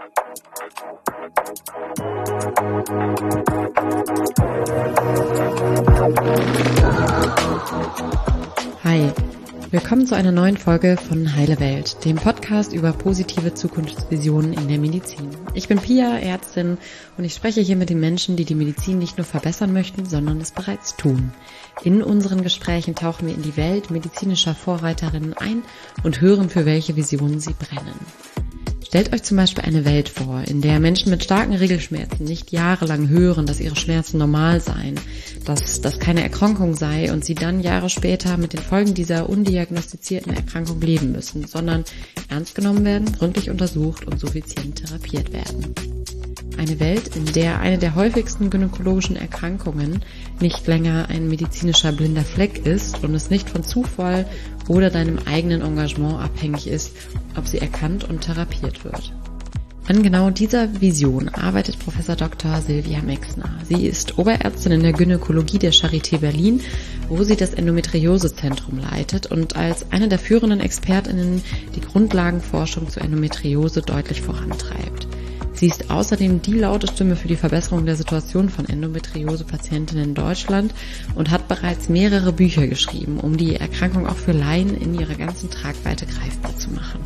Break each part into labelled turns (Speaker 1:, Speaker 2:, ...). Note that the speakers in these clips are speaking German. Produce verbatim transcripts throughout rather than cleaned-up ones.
Speaker 1: Hi, willkommen zu einer neuen Folge von Heile Welt, dem Podcast über positive Zukunftsvisionen in der Medizin. Ich bin Pia, Ärztin, und ich spreche hier mit den Menschen, die die Medizin nicht nur verbessern möchten, sondern es bereits tun. In unseren Gesprächen tauchen wir in die Welt medizinischer Vorreiterinnen ein und hören, für welche Visionen sie brennen. Stellt euch zum Beispiel eine Welt vor, in der Menschen mit starken Regelschmerzen nicht jahrelang hören, dass ihre Schmerzen normal seien, dass das keine Erkrankung sei und sie dann Jahre später mit den Folgen dieser undiagnostizierten Erkrankung leben müssen, sondern ernst genommen werden, gründlich untersucht und suffizient therapiert werden. Eine Welt, in der eine der häufigsten gynäkologischen Erkrankungen nicht länger ein medizinischer blinder Fleck ist und es nicht von Zufall oder deinem eigenen Engagement abhängig ist, ob sie erkannt und therapiert wird. An genau dieser Vision arbeitet Professor Doktor Silvia Mexner. Sie ist Oberärztin in der Gynäkologie der Charité Berlin, wo sie das Endometriosezentrum leitet und als eine der führenden ExpertInnen die Grundlagenforschung zur Endometriose deutlich vorantreibt. Sie ist außerdem die laute Stimme für die Verbesserung der Situation von Endometriose-Patientinnen in Deutschland und hat bereits mehrere Bücher geschrieben, um die Erkrankung auch für Laien in ihrer ganzen Tragweite greifbar zu machen.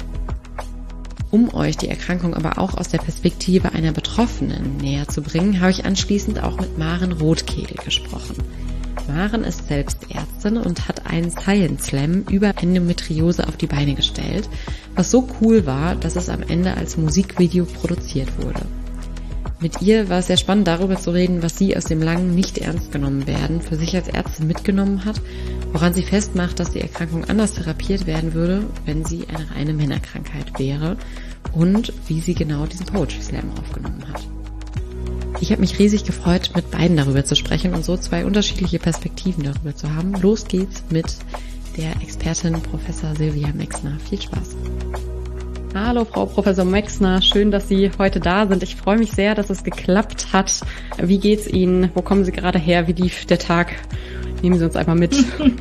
Speaker 1: Um euch die Erkrankung aber auch aus der Perspektive einer Betroffenen näher zu bringen, habe ich anschließend auch mit Maren Rothkehl gesprochen. Maren ist selbst Ärztin und hat einen Science Slam über Endometriose auf die Beine gestellt, was so cool war, dass es am Ende als Musikvideo produziert wurde. Mit ihr war es sehr spannend, darüber zu reden, was sie aus dem langen nicht ernst genommen werden für sich als Ärztin mitgenommen hat, woran sie festmacht, dass die Erkrankung anders therapiert werden würde, wenn sie eine reine Männerkrankheit wäre, und wie sie genau diesen Poetry Slam aufgenommen hat. Ich habe mich riesig gefreut, mit beiden darüber zu sprechen und so zwei unterschiedliche Perspektiven darüber zu haben. Los geht's mit der Expertin Professor Silvia Mexner. Viel Spaß.
Speaker 2: Hallo Frau Professor Mexner, schön, dass Sie heute da sind. Ich freue mich sehr, dass es geklappt hat. Wie geht's Ihnen? Wo kommen Sie gerade her? Wie lief der Tag? Nehmen Sie uns einmal mit.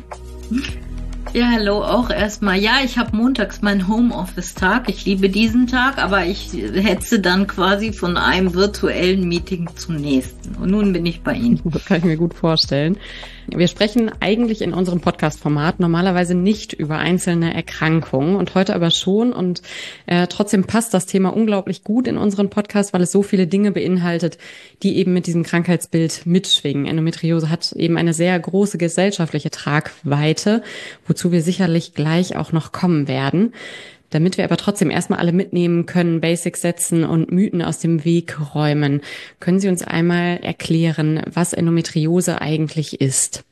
Speaker 3: Ja, hallo, auch erstmal. Ja, ich habe montags meinen Homeoffice-Tag. Ich liebe diesen Tag, aber ich hetze dann quasi von einem virtuellen Meeting zum nächsten. Und nun bin ich bei Ihnen.
Speaker 2: Das kann ich mir gut vorstellen. Wir sprechen eigentlich in unserem Podcast-Format normalerweise nicht über einzelne Erkrankungen und heute aber schon. Und äh, trotzdem passt das Thema unglaublich gut in unseren Podcast, weil es so viele Dinge beinhaltet, die eben mit diesem Krankheitsbild mitschwingen. Endometriose hat eben eine sehr große gesellschaftliche Tragweite, wozu wir sicherlich gleich auch noch kommen werden. Damit wir aber trotzdem erstmal alle mitnehmen können, Basics setzen und Mythen aus dem Weg räumen, können Sie uns einmal erklären, was Endometriose eigentlich ist?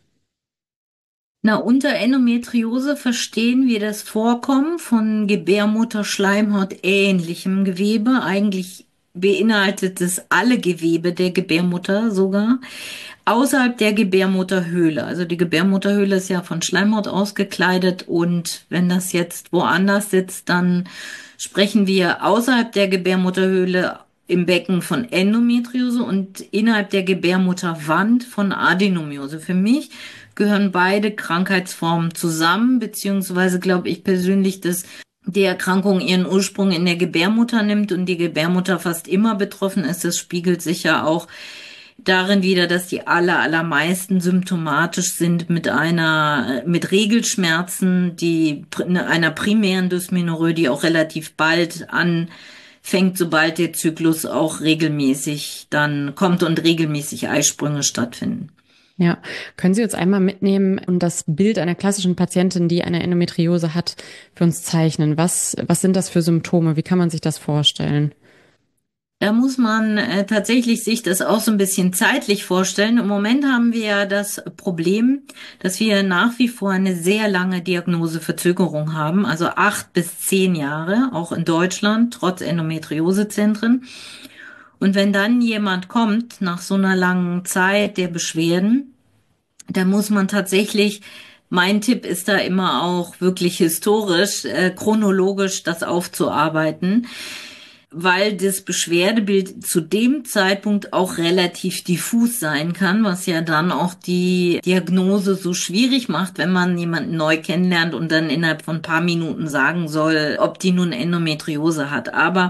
Speaker 3: Na, unter Endometriose verstehen wir das Vorkommen von Gebärmutterschleimhaut ähnlichem Gewebe. Eigentlich beinhaltet es alle Gewebe der Gebärmutter sogar, außerhalb der Gebärmutterhöhle. Also die Gebärmutterhöhle ist ja von Schleimhaut ausgekleidet und wenn das jetzt woanders sitzt, dann sprechen wir außerhalb der Gebärmutterhöhle im Becken von Endometriose und innerhalb der Gebärmutterwand von Adenomiose. Für mich gehören beide Krankheitsformen zusammen, beziehungsweise glaube ich persönlich, dass die Erkrankung ihren Ursprung in der Gebärmutter nimmt und die Gebärmutter fast immer betroffen ist. Das spiegelt sich ja auch darin wieder, dass die aller, allermeisten symptomatisch sind mit einer, mit Regelschmerzen, die, einer primären Dysmenorrhoe, die auch relativ bald anfängt, sobald der Zyklus auch regelmäßig dann kommt und regelmäßig Eisprünge stattfinden.
Speaker 2: Ja, können Sie uns einmal mitnehmen und das Bild einer klassischen Patientin, die eine Endometriose hat, für uns zeichnen? Was, was sind das für Symptome? Wie kann man sich das vorstellen?
Speaker 3: Da muss man äh, tatsächlich sich das auch so ein bisschen zeitlich vorstellen. Im Moment haben wir ja das Problem, dass wir nach wie vor eine sehr lange Diagnoseverzögerung haben, also acht bis zehn Jahre, auch in Deutschland, trotz Endometriosezentren. Und wenn dann jemand kommt nach so einer langen Zeit der Beschwerden, dann muss man tatsächlich, mein Tipp ist da immer auch wirklich historisch, äh, chronologisch das aufzuarbeiten, weil das Beschwerdebild zu dem Zeitpunkt auch relativ diffus sein kann, was ja dann auch die Diagnose so schwierig macht, wenn man jemanden neu kennenlernt und dann innerhalb von ein paar Minuten sagen soll, ob die nun Endometriose hat. Aber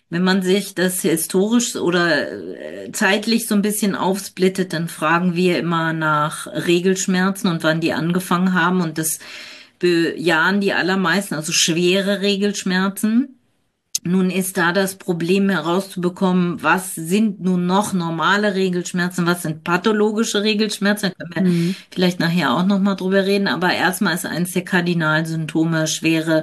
Speaker 3: Wenn man sich das historisch oder äh, zeitlich so ein bisschen aufsplittet, dann fragen wir immer nach Regelschmerzen und wann die angefangen haben. Und das bejahen die allermeisten, also schwere Regelschmerzen. Nun ist da das Problem herauszubekommen, was sind nun noch normale Regelschmerzen, was sind pathologische Regelschmerzen, da können wir
Speaker 2: Mhm.
Speaker 3: vielleicht nachher auch nochmal drüber reden, aber erstmal ist eines der Kardinalsymptome schwere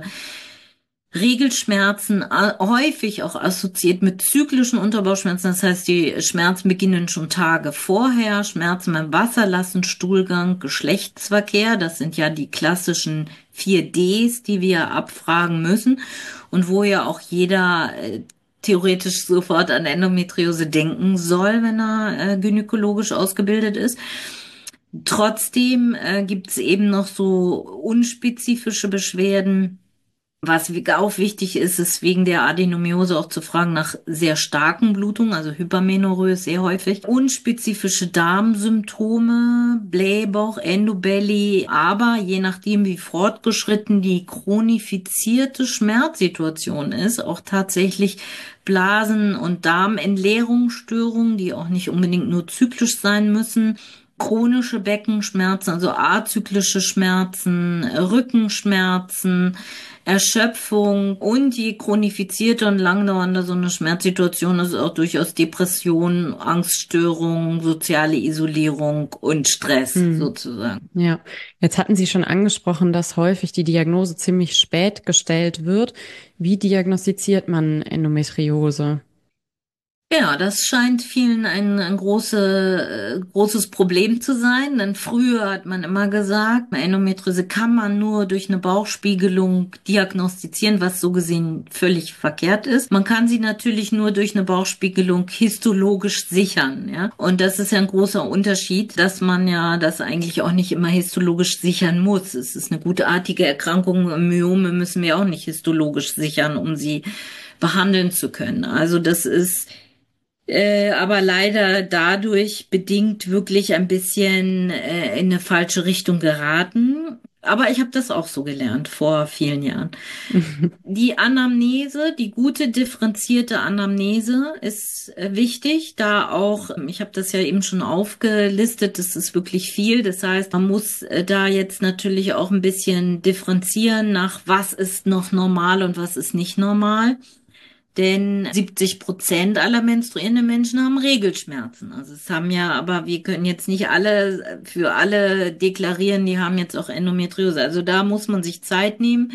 Speaker 3: Regelschmerzen, a- häufig auch assoziiert mit zyklischen Unterbauchschmerzen. Das heißt, die Schmerzen beginnen schon Tage vorher. Schmerzen beim Wasserlassen, Stuhlgang, Geschlechtsverkehr. Das sind ja die klassischen vier Ds, die wir abfragen müssen. Und wo ja auch jeder äh, theoretisch sofort an Endometriose denken soll, wenn er äh, gynäkologisch ausgebildet ist. Trotzdem äh, gibt es eben noch so unspezifische Beschwerden. Was auch wichtig ist, ist wegen der Adenomiose auch zu fragen nach sehr starken Blutungen, also Hypermenorrhoe sehr häufig. Unspezifische Darmsymptome, Blähbauch, Endobelly, aber je nachdem, wie fortgeschritten die chronifizierte Schmerzsituation ist, auch tatsächlich Blasen- und Darmentleerungsstörungen, die auch nicht unbedingt nur zyklisch sein müssen. Chronische Beckenschmerzen, also azyklische Schmerzen, Rückenschmerzen, Erschöpfung und je chronifizierter und langdauernder so eine Schmerzsituation ist, auch durchaus Depression, Angststörung, soziale Isolierung und Stress
Speaker 2: Hm.
Speaker 3: sozusagen.
Speaker 2: Ja, jetzt hatten Sie schon angesprochen, dass häufig die Diagnose ziemlich spät gestellt wird. Wie diagnostiziert man Endometriose?
Speaker 3: Ja, das scheint vielen ein, ein große, äh, großes Problem zu sein, denn früher hat man immer gesagt, Endometriose kann man nur durch eine Bauchspiegelung diagnostizieren, was so gesehen völlig verkehrt ist. Man kann sie natürlich nur durch eine Bauchspiegelung histologisch sichern, ja. Und das ist ja ein großer Unterschied, dass man ja das eigentlich auch nicht immer histologisch sichern muss. Es ist eine gutartige Erkrankung, Myome müssen wir auch nicht histologisch sichern, um sie behandeln zu können. Also das ist äh, aber leider dadurch bedingt wirklich ein bisschen äh, in eine falsche Richtung geraten. Aber ich habe das auch so gelernt vor vielen Jahren. Die Anamnese, die gute differenzierte Anamnese ist äh, wichtig, da auch, ich habe das ja eben schon aufgelistet, das ist wirklich viel. Das heißt, man muss äh, da jetzt natürlich auch ein bisschen differenzieren nach was ist noch normal und was ist nicht normal. Denn siebzig Prozent aller menstruierenden Menschen haben Regelschmerzen. Also es haben ja, aber wir können jetzt nicht alle für alle deklarieren, die haben jetzt auch Endometriose. Also da muss man sich Zeit nehmen,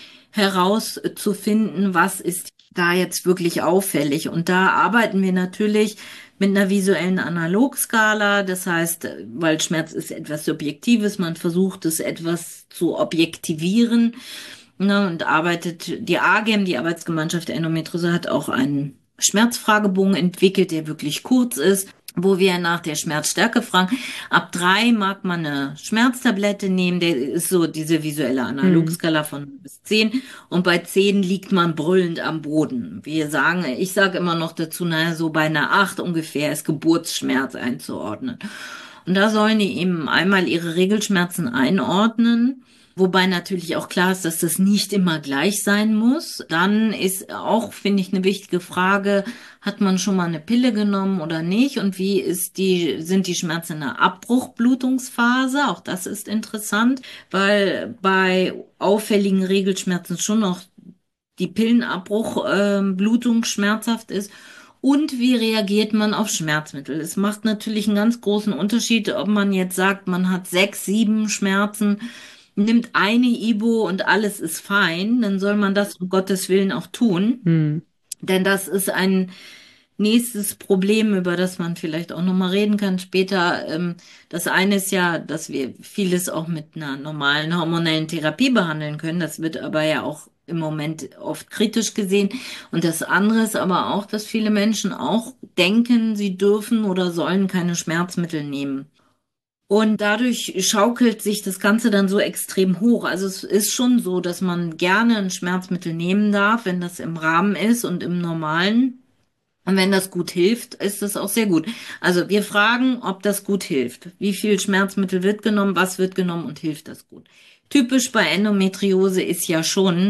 Speaker 3: herauszufinden, was ist da jetzt wirklich auffällig. Und da arbeiten wir natürlich mit einer visuellen Analogskala. Das heißt, weil Schmerz ist etwas Subjektives, man versucht es etwas zu objektivieren. Ne, und arbeitet, die A G E M, die Arbeitsgemeinschaft der Endometriose, hat auch einen Schmerzfragebogen entwickelt, der wirklich kurz ist, wo wir nach der Schmerzstärke fragen. Ab drei mag man eine Schmerztablette nehmen, der ist so diese visuelle Analogskala von bis zehn. Und bei zehn liegt man brüllend am Boden. Wir sagen, ich sage immer noch dazu, naja, so bei einer acht ungefähr ist Geburtsschmerz einzuordnen. Und da sollen die eben einmal ihre Regelschmerzen einordnen. Wobei natürlich auch klar ist, dass das nicht immer gleich sein muss. Dann ist auch, finde ich, eine wichtige Frage, hat man schon mal eine Pille genommen oder nicht? Und wie ist die, sind die Schmerzen in der Abbruchblutungsphase? Auch das ist interessant, weil bei auffälligen Regelschmerzen schon noch die Pillenabbruchblutung äh, schmerzhaft ist. Und wie reagiert man auf Schmerzmittel? Es macht natürlich einen ganz großen Unterschied, ob man jetzt sagt, man hat sechs, sieben Schmerzen, nimmt eine Ibo und alles ist fein, dann soll man das um Gottes Willen auch tun.
Speaker 2: Hm.
Speaker 3: Denn das ist ein nächstes Problem, über das man vielleicht auch nochmal reden kann später. Das eine ist ja, dass wir vieles auch mit einer normalen hormonellen Therapie behandeln können. Das wird aber ja auch im Moment oft kritisch gesehen. Und das andere ist aber auch, dass viele Menschen auch denken, sie dürfen oder sollen keine Schmerzmittel nehmen. Und dadurch schaukelt sich das Ganze dann so extrem hoch. Also es ist schon so, dass man gerne ein Schmerzmittel nehmen darf, wenn das im Rahmen ist und im Normalen. Und wenn das gut hilft, ist das auch sehr gut. Also wir fragen, ob das gut hilft. Wie viel Schmerzmittel wird genommen, was wird genommen und hilft das gut? Typisch bei Endometriose ist ja schon,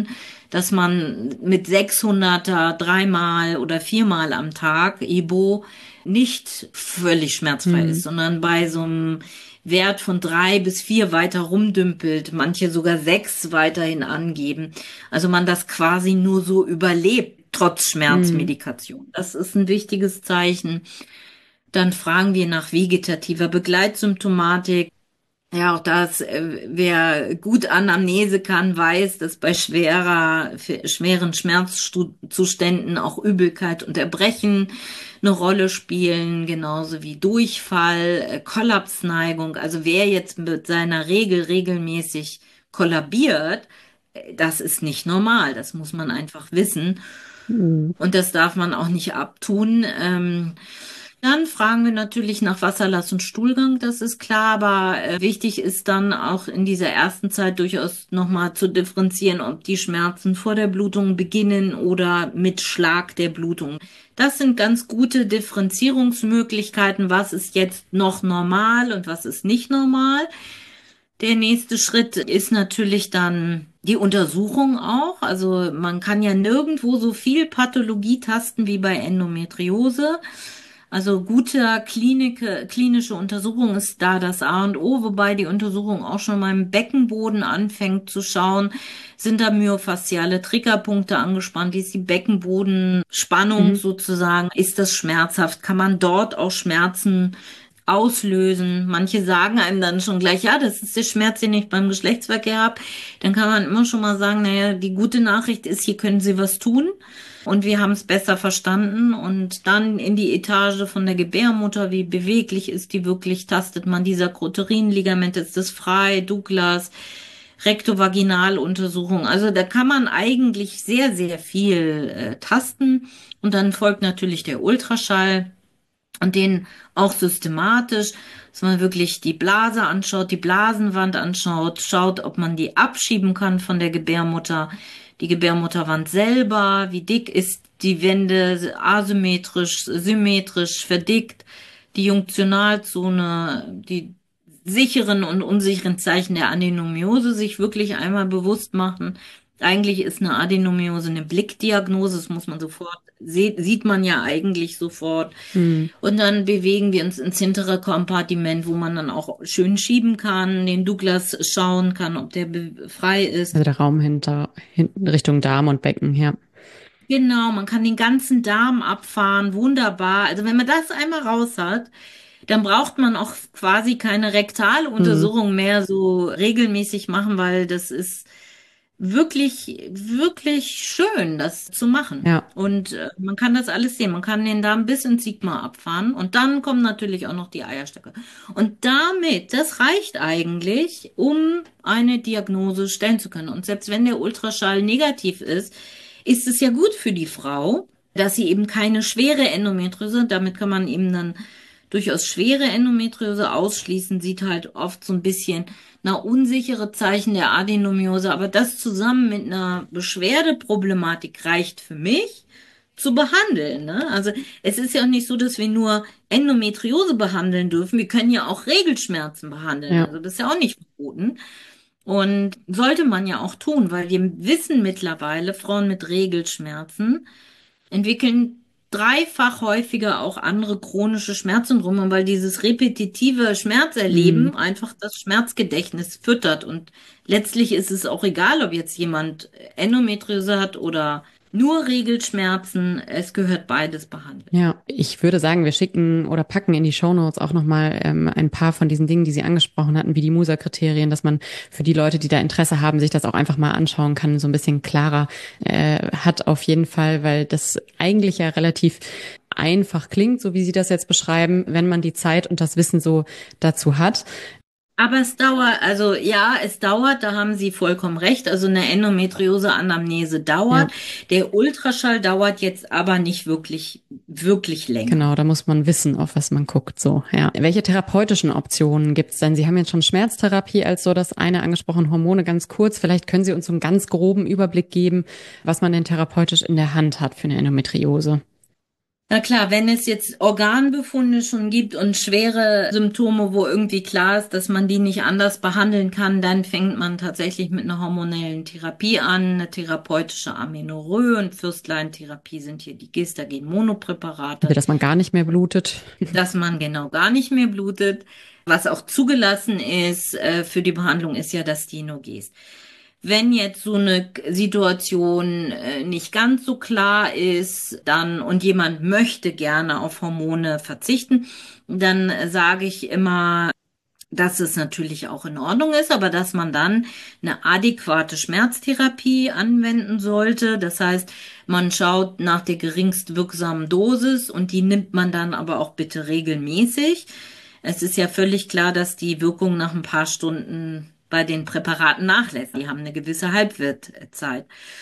Speaker 3: dass man mit sechshunderter dreimal oder viermal am Tag Ibo nicht völlig schmerzfrei
Speaker 2: Mhm.
Speaker 3: ist, sondern bei so einem Wert von drei bis vier weiter rumdümpelt, manche sogar sechs weiterhin angeben. Also man das quasi nur so überlebt, trotz
Speaker 2: Mhm.
Speaker 3: Schmerzmedikation. Das ist ein wichtiges Zeichen. Dann fragen wir nach vegetativer Begleitsymptomatik. Ja, auch das, äh, wer gut Anamnese kann, weiß, dass bei schwerer, für- schweren Schmerzzuständen auch Übelkeit und Erbrechen eine Rolle spielen, genauso wie Durchfall, äh, Kollapsneigung. Also wer jetzt mit seiner Regel regelmäßig kollabiert, äh, das ist nicht normal. Das muss man einfach wissen.
Speaker 2: Mhm.
Speaker 3: Und das darf man auch nicht abtun. Ähm, dann fragen wir natürlich nach Wasserlass und Stuhlgang, das ist klar, aber äh, wichtig ist dann auch in dieser ersten Zeit durchaus nochmal zu differenzieren, ob die Schmerzen vor der Blutung beginnen oder mit Schlag der Blutung. Das sind ganz gute Differenzierungsmöglichkeiten, was ist jetzt noch normal und was ist nicht normal. Der nächste Schritt ist natürlich dann die Untersuchung auch. Also man kann ja nirgendwo so viel Pathologie tasten wie bei Endometriose. Also gute Klinik, klinische Untersuchung ist da das A und O, wobei die Untersuchung auch schon mal im Beckenboden anfängt zu schauen. Sind da myofasziale Triggerpunkte angespannt? Wie ist die Beckenbodenspannung
Speaker 2: Mhm.
Speaker 3: sozusagen? Ist das schmerzhaft? Kann man dort auch Schmerzen auslösen? Manche sagen einem dann schon gleich, ja, das ist der Schmerz, den ich beim Geschlechtsverkehr habe. Dann kann man immer schon mal sagen, naja, die gute Nachricht ist, hier können Sie was tun. Und wir haben es besser verstanden. Und dann in die Etage von der Gebärmutter, wie beweglich ist die wirklich? Tastet man die Sakroturin-Ligamente? Ist das frei? Douglas? Rektovaginaluntersuchung. Also da kann man eigentlich sehr, sehr viel äh, tasten. Und dann folgt natürlich der Ultraschall und den auch systematisch, dass man wirklich die Blase anschaut, die Blasenwand anschaut, schaut, ob man die abschieben kann von der Gebärmutter, die Gebärmutterwand selber, wie dick ist die Wände, asymmetrisch, symmetrisch, verdickt, die Junktionalzone, die sicheren und unsicheren Zeichen der Adenomiose sich wirklich einmal bewusst machen. Eigentlich ist eine Adenomiose eine Blickdiagnose, das muss man sofort, sieht man ja eigentlich sofort.
Speaker 2: Mhm.
Speaker 3: Und dann bewegen wir uns ins hintere Kompartiment, wo man dann auch schön schieben kann, den Douglas schauen kann, ob der frei ist.
Speaker 2: Also der Raum hinter, hinten Richtung Darm und Becken, ja.
Speaker 3: Genau, man kann den ganzen Darm abfahren, wunderbar. Also wenn man das einmal raus hat, dann braucht man auch quasi keine
Speaker 2: Mhm.
Speaker 3: Rektaluntersuchung mehr so regelmäßig machen, weil das ist wirklich, wirklich schön, das zu machen.
Speaker 2: Ja.
Speaker 3: Und äh, man kann das alles sehen. Man kann den Darm bis ins Sigma abfahren. Und dann kommen natürlich auch noch die Eierstöcke. Und damit, das reicht eigentlich, um eine Diagnose stellen zu können. Und selbst wenn der Ultraschall negativ ist, ist es ja gut für die Frau, dass sie eben keine schwere Endometriose, damit kann man eben dann durchaus schwere Endometriose ausschließen, sieht halt oft so ein bisschen na unsichere Zeichen der Adenomiose, aber das zusammen mit einer Beschwerdeproblematik reicht für mich zu behandeln. Ne? Also es ist ja auch nicht so, dass wir nur Endometriose behandeln dürfen. Wir können ja auch Regelschmerzen behandeln.
Speaker 2: Ja.
Speaker 3: Also das ist ja auch nicht verboten. Und sollte man ja auch tun, weil wir wissen mittlerweile, Frauen mit Regelschmerzen entwickeln dreifach häufiger auch andere chronische Schmerzsyndrome, weil dieses repetitive
Speaker 2: Mhm.
Speaker 3: Schmerzerleben einfach das Schmerzgedächtnis füttert. Und letztlich ist es auch egal, ob jetzt jemand Endometriose hat oder nur Regelschmerzen. Es gehört beides behandelt.
Speaker 2: Ja, ich würde sagen, wir schicken oder packen in die Shownotes auch nochmal ähm, ein paar von diesen Dingen, die Sie angesprochen hatten, wie die Musa-Kriterien, dass man für die Leute, die da Interesse haben, sich das auch einfach mal anschauen kann, so ein bisschen klarer äh, hat auf jeden Fall, weil das eigentlich ja relativ einfach klingt, so wie Sie das jetzt beschreiben, wenn man die Zeit und das Wissen so dazu hat.
Speaker 3: Aber es dauert, also ja, es dauert, da haben Sie vollkommen recht. Also eine Endometriose-Anamnese
Speaker 2: Ja,
Speaker 3: dauert. Der Ultraschall dauert jetzt aber nicht wirklich, wirklich länger.
Speaker 2: genau, da muss man wissen, auf was man guckt, so, ja. Welche therapeutischen Optionen gibt's denn? Sie haben jetzt schon Schmerztherapie als so das eine angesprochen, Hormone ganz kurz. Vielleicht können Sie uns so einen ganz groben Überblick geben, was man denn therapeutisch in der Hand hat für eine Endometriose.
Speaker 3: Na klar, wenn es jetzt Organbefunde schon gibt und schwere Symptome, wo irgendwie klar ist, dass man die nicht anders behandeln kann, dann fängt man tatsächlich mit einer hormonellen Therapie an, eine therapeutische Amenorrhoe und First-Line-Therapie sind hier die Gestagen-Monopräparate.
Speaker 2: Also, dass man gar nicht mehr blutet.
Speaker 3: Dass man genau gar nicht mehr blutet. Was auch zugelassen ist äh, für die Behandlung, ist ja das Steno-Gest. Wenn jetzt so eine Situation äh, nicht ganz so klar ist, dann und jemand möchte gerne auf Hormone verzichten, dann äh, sage ich immer, dass es natürlich auch in Ordnung ist, aber dass man dann eine adäquate Schmerztherapie anwenden sollte. Das heißt, man schaut nach der geringst wirksamen Dosis und die nimmt man dann aber auch bitte regelmäßig. Es ist ja völlig klar, dass die Wirkung nach ein paar Stunden bei den Präparaten nachlässt. Die haben eine gewisse Halbwertzeit.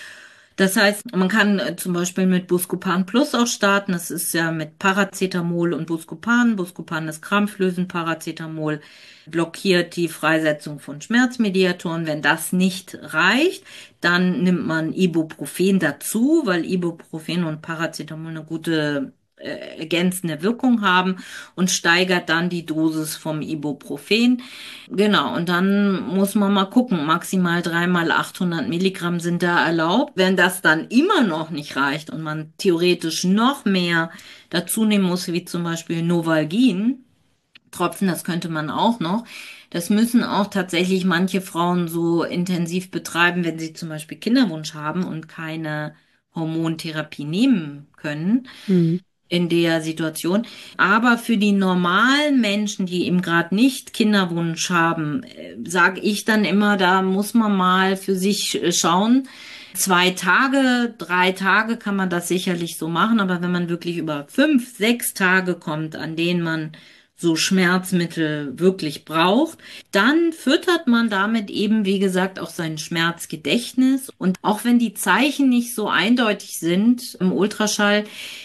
Speaker 3: Das heißt, man kann äh, zum Beispiel mit Buscopan Plus auch starten. Das ist ja mit Paracetamol und Buscopan. Buscopan ist krampflösend, Paracetamol blockiert die Freisetzung von Schmerzmediatoren. Wenn das nicht reicht, dann nimmt man Ibuprofen dazu, weil Ibuprofen und Paracetamol eine gute äh, ergänzende Wirkung haben und steigert dann die Dosis vom Ibuprofen. Genau, und dann muss man mal gucken, maximal dreimal achthundert Milligramm sind da erlaubt. Wenn das dann immer noch nicht reicht und man theoretisch noch mehr dazu nehmen muss, wie zum Beispiel Novalgin, Tropfen, das könnte man auch noch. Das müssen auch tatsächlich manche Frauen so intensiv betreiben, wenn sie zum Beispiel Kinderwunsch haben und keine Hormontherapie nehmen können
Speaker 2: Mhm.
Speaker 3: in der Situation. Aber für die normalen Menschen, die eben gerade nicht Kinderwunsch haben, sage ich dann immer, da muss man mal für sich äh, schauen. Zwei Tage, drei Tage kann man das sicherlich so machen, aber wenn man wirklich über fünf, sechs Tage kommt, an denen man so Schmerzmittel wirklich braucht, dann füttert man damit eben, wie gesagt, auch sein Schmerzgedächtnis. Und auch wenn die Zeichen nicht so eindeutig sind im Ultraschall,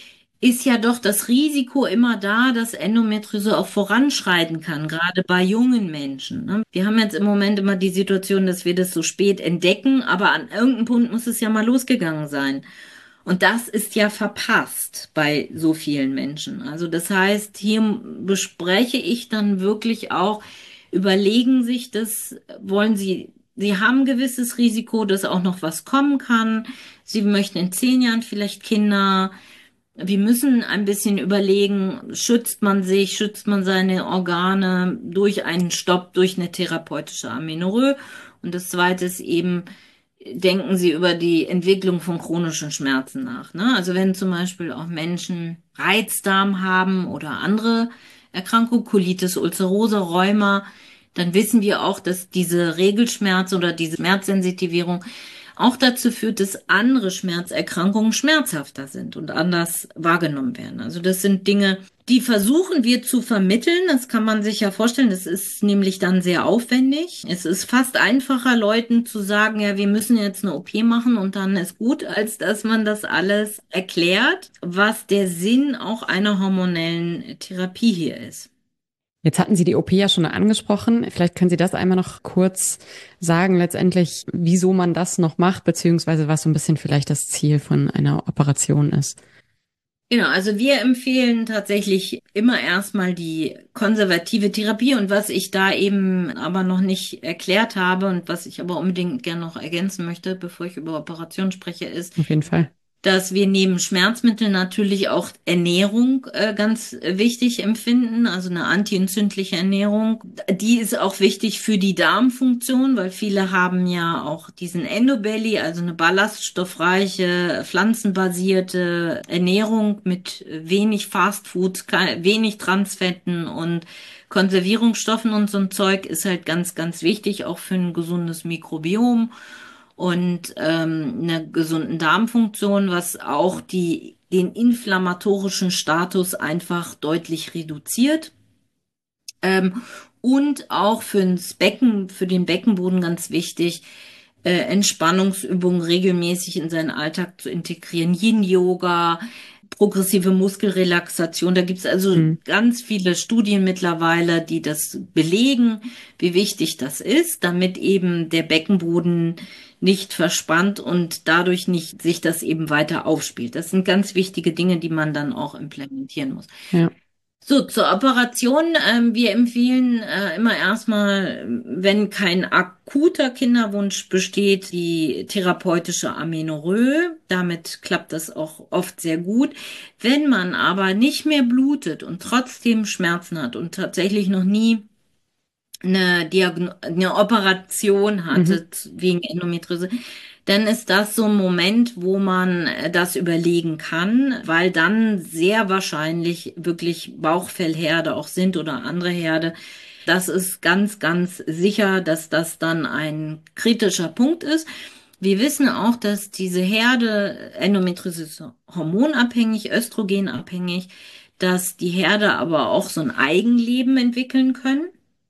Speaker 3: ist ja doch das Risiko immer da, dass Endometriose auch voranschreiten kann, gerade bei jungen Menschen. Ne? Wir haben jetzt im Moment immer die Situation, dass wir das so spät entdecken, aber an irgendeinem Punkt muss es ja mal losgegangen sein. Und das ist ja verpasst bei so vielen Menschen. Also das heißt, hier bespreche ich dann wirklich auch, überlegen sich das, wollen Sie, Sie haben ein gewisses Risiko, dass auch noch was kommen kann. Sie möchten in zehn Jahren vielleicht Kinder. Wir müssen ein bisschen überlegen, schützt man sich, schützt man seine Organe durch einen Stopp, durch eine therapeutische Amenorrhoe. Und das Zweite ist eben, denken Sie über die Entwicklung von chronischen Schmerzen nach. Ne? Also wenn zum Beispiel auch Menschen Reizdarm haben oder andere Erkrankungen, Colitis ulcerosa, Rheuma, dann wissen wir auch, dass diese Regelschmerz oder diese Schmerzsensitivierung auch dazu führt, dass andere Schmerzerkrankungen schmerzhafter sind und anders wahrgenommen werden. Also das sind Dinge, die versuchen wir zu vermitteln. Das kann man sich ja vorstellen. Das ist nämlich dann sehr aufwendig. Es ist fast einfacher, Leuten zu sagen, ja, wir müssen jetzt eine O P machen und dann ist gut, als dass man das alles erklärt, was der Sinn auch einer hormonellen Therapie hier ist.
Speaker 2: Jetzt hatten Sie die O P ja schon angesprochen. Vielleicht können Sie das einmal noch kurz sagen, letztendlich, wieso man das noch macht, beziehungsweise was so ein bisschen vielleicht das Ziel von einer Operation ist.
Speaker 3: Genau, also wir empfehlen tatsächlich immer erstmal die konservative Therapie und was ich da eben aber noch nicht erklärt habe und was ich aber unbedingt gerne noch ergänzen möchte, bevor ich über Operationen spreche, ist,
Speaker 2: Auf jeden Fall.
Speaker 3: dass wir neben Schmerzmitteln natürlich auch Ernährung äh, ganz wichtig empfinden, also eine antientzündliche Ernährung. Die ist auch wichtig für die Darmfunktion, weil viele haben ja auch diesen Endobelly, also eine ballaststoffreiche, pflanzenbasierte Ernährung mit wenig Fastfoods, wenig Transfetten und Konservierungsstoffen und so ein Zeug ist halt ganz, ganz wichtig, auch für ein gesundes Mikrobiom und ähm, einer gesunden Darmfunktion, was auch die, den inflammatorischen Status einfach deutlich reduziert. Ähm, und auch fürs Becken, für den Beckenboden ganz wichtig, äh, Entspannungsübungen regelmäßig in seinen Alltag zu integrieren. Yin-Yoga, progressive Muskelrelaxation. Da gibt's also
Speaker 2: Mhm.
Speaker 3: ganz viele Studien mittlerweile, die das belegen, wie wichtig das ist, damit eben der Beckenboden nicht verspannt und dadurch nicht sich das eben weiter aufspielt. Das sind ganz wichtige Dinge, die man dann auch implementieren muss.
Speaker 2: Ja.
Speaker 3: So, zur Operation. Ähm, wir empfehlen äh, immer erstmal, wenn kein akuter Kinderwunsch besteht, die therapeutische Amenorrhoe. Damit klappt das auch oft sehr gut. Wenn man aber nicht mehr blutet und trotzdem Schmerzen hat und tatsächlich noch nie eine, Diagno eine Operation hatte
Speaker 2: Mhm.
Speaker 3: wegen Endometriose, dann ist das so ein Moment, wo man äh, das überlegen kann, weil dann sehr wahrscheinlich wirklich Bauchfellherde auch sind oder andere Herde. Das ist ganz, ganz sicher, dass das dann ein kritischer Punkt ist. Wir wissen auch, dass diese Herde, Endometriose ist hormonabhängig, östrogenabhängig, dass die Herde aber auch so ein Eigenleben entwickeln können,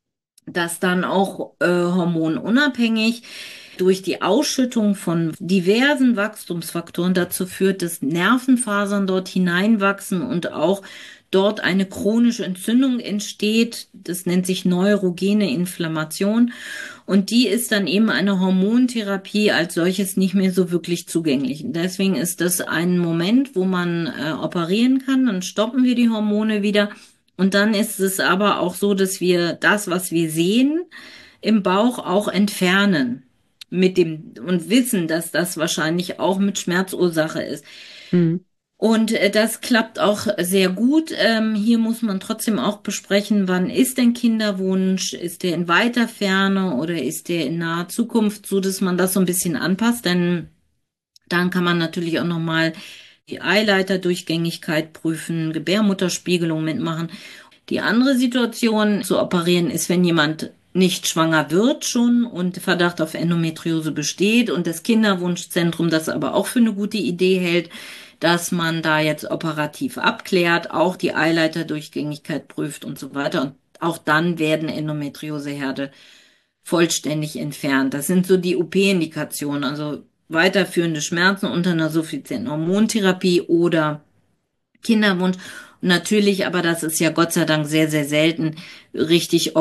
Speaker 3: das dann auch äh, hormonunabhängig durch die Ausschüttung von diversen Wachstumsfaktoren dazu führt, dass Nervenfasern dort hineinwachsen und auch dort eine chronische Entzündung entsteht. Das nennt sich neurogene Inflammation. Und die ist dann eben eine Hormontherapie als solches nicht mehr so wirklich zugänglich. Deswegen ist das ein Moment, wo man äh, operieren kann. Dann stoppen wir die Hormone wieder. Und dann ist es aber auch so, dass wir das, was wir sehen, im Bauch auch entfernen mit dem und wissen, dass das wahrscheinlich auch mit Schmerzursache ist.
Speaker 2: Mhm.
Speaker 3: Und äh, das klappt auch sehr gut. Ähm, hier muss man trotzdem auch besprechen, wann ist denn Kinderwunsch? Ist der in weiter Ferne oder ist der in naher Zukunft, so dass man das so ein bisschen anpasst? Denn dann kann man natürlich auch nochmal die Eileiterdurchgängigkeit prüfen, Gebärmutterspiegelung mitmachen. Die andere Situation zu operieren ist, wenn jemand nicht schwanger wird schon und Verdacht auf Endometriose besteht und das Kinderwunschzentrum das aber auch für eine gute Idee hält, dass man da jetzt operativ abklärt, auch die Eileiterdurchgängigkeit prüft und so weiter. Und auch dann werden Endometrioseherde vollständig entfernt. Das sind so die O P-Indikationen, also weiterführende Schmerzen unter einer suffizienten Hormontherapie oder Kinderwunsch. Und natürlich, aber das ist ja Gott sei Dank sehr, sehr selten, richtig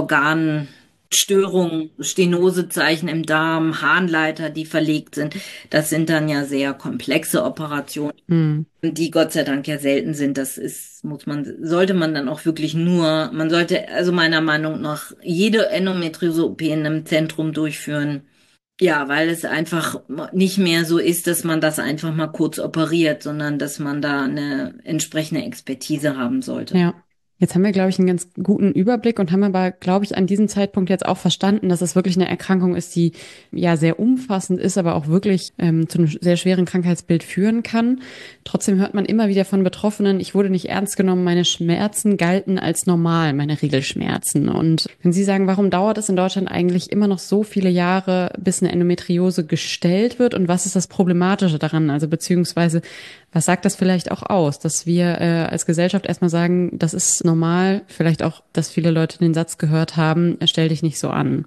Speaker 3: Organstörungen, Stenosezeichen im Darm, Harnleiter, die verlegt sind. Das sind dann ja sehr komplexe Operationen,
Speaker 2: Mhm.
Speaker 3: die Gott sei Dank ja selten sind. Das ist, muss man, sollte man dann auch wirklich nur, man sollte also meiner Meinung nach jede Endometriose-O P in einem Zentrum durchführen. Ja, weil es einfach nicht mehr so ist, dass man das einfach mal kurz operiert, sondern dass man da eine entsprechende Expertise haben sollte.
Speaker 2: Ja. Jetzt haben wir, glaube ich, einen ganz guten Überblick und haben aber, glaube ich, an diesem Zeitpunkt jetzt auch verstanden, dass es wirklich eine Erkrankung ist, die ja sehr umfassend ist, aber auch wirklich ähm, zu einem sehr schweren Krankheitsbild führen kann. Trotzdem hört man immer wieder von Betroffenen, ich wurde nicht ernst genommen, meine Schmerzen galten als normal, meine Regelschmerzen. Und wenn Sie sagen, warum dauert es in Deutschland eigentlich immer noch so viele Jahre, bis eine Endometriose gestellt wird und was ist das Problematische daran? Also beziehungsweise, was sagt das vielleicht auch aus, dass wir äh, als Gesellschaft erstmal sagen, das ist normal, vielleicht auch, dass viele Leute den Satz gehört haben, stell dich nicht so an.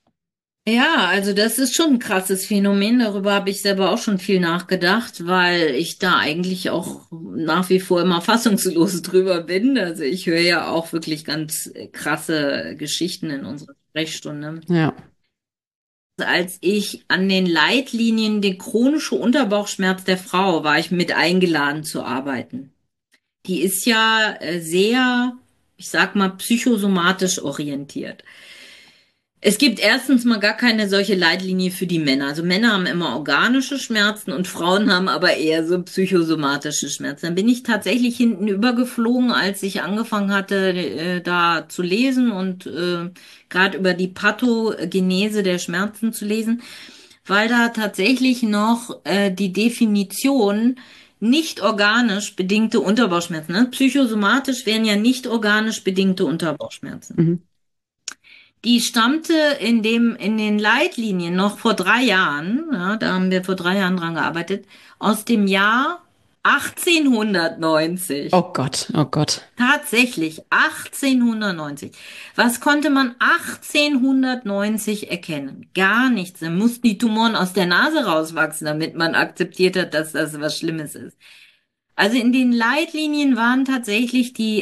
Speaker 3: Ja, also das ist schon ein krasses Phänomen. Darüber habe ich selber auch schon viel nachgedacht, weil ich da eigentlich auch nach wie vor immer fassungslos drüber bin. Also ich höre ja auch wirklich ganz krasse Geschichten in unserer Sprechstunde.
Speaker 2: Ja.
Speaker 3: Als ich an den Leitlinien den chronische Unterbauchschmerz der Frau war ich mit eingeladen zu arbeiten. Die ist ja äh, sehr, ich sag mal, psychosomatisch orientiert. Es gibt erstens mal gar keine solche Leitlinie für die Männer. Also Männer haben immer organische Schmerzen und Frauen haben aber eher so psychosomatische Schmerzen. Dann bin ich tatsächlich hinten übergeflogen, als ich angefangen hatte, äh, da zu lesen und äh, gerade über die Pathogenese der Schmerzen zu lesen, weil da tatsächlich noch äh, die Definition nicht organisch bedingte Unterbauchschmerzen, ne? Psychosomatisch wären ja nicht organisch bedingte Unterbauchschmerzen.
Speaker 2: Mhm.
Speaker 3: Die stammte in dem, in den Leitlinien noch vor drei Jahren, ja, da haben wir vor drei Jahren dran gearbeitet, aus dem Jahr achtzehnhundertneunzig.
Speaker 2: Oh Gott, oh Gott.
Speaker 3: Tatsächlich, achtzehnhundertneunzig. Was konnte man achtzehnhundertneunzig erkennen? Gar nichts. Dann mussten die Tumoren aus der Nase rauswachsen, damit man akzeptiert hat, dass das was Schlimmes ist. Also in den Leitlinien waren tatsächlich die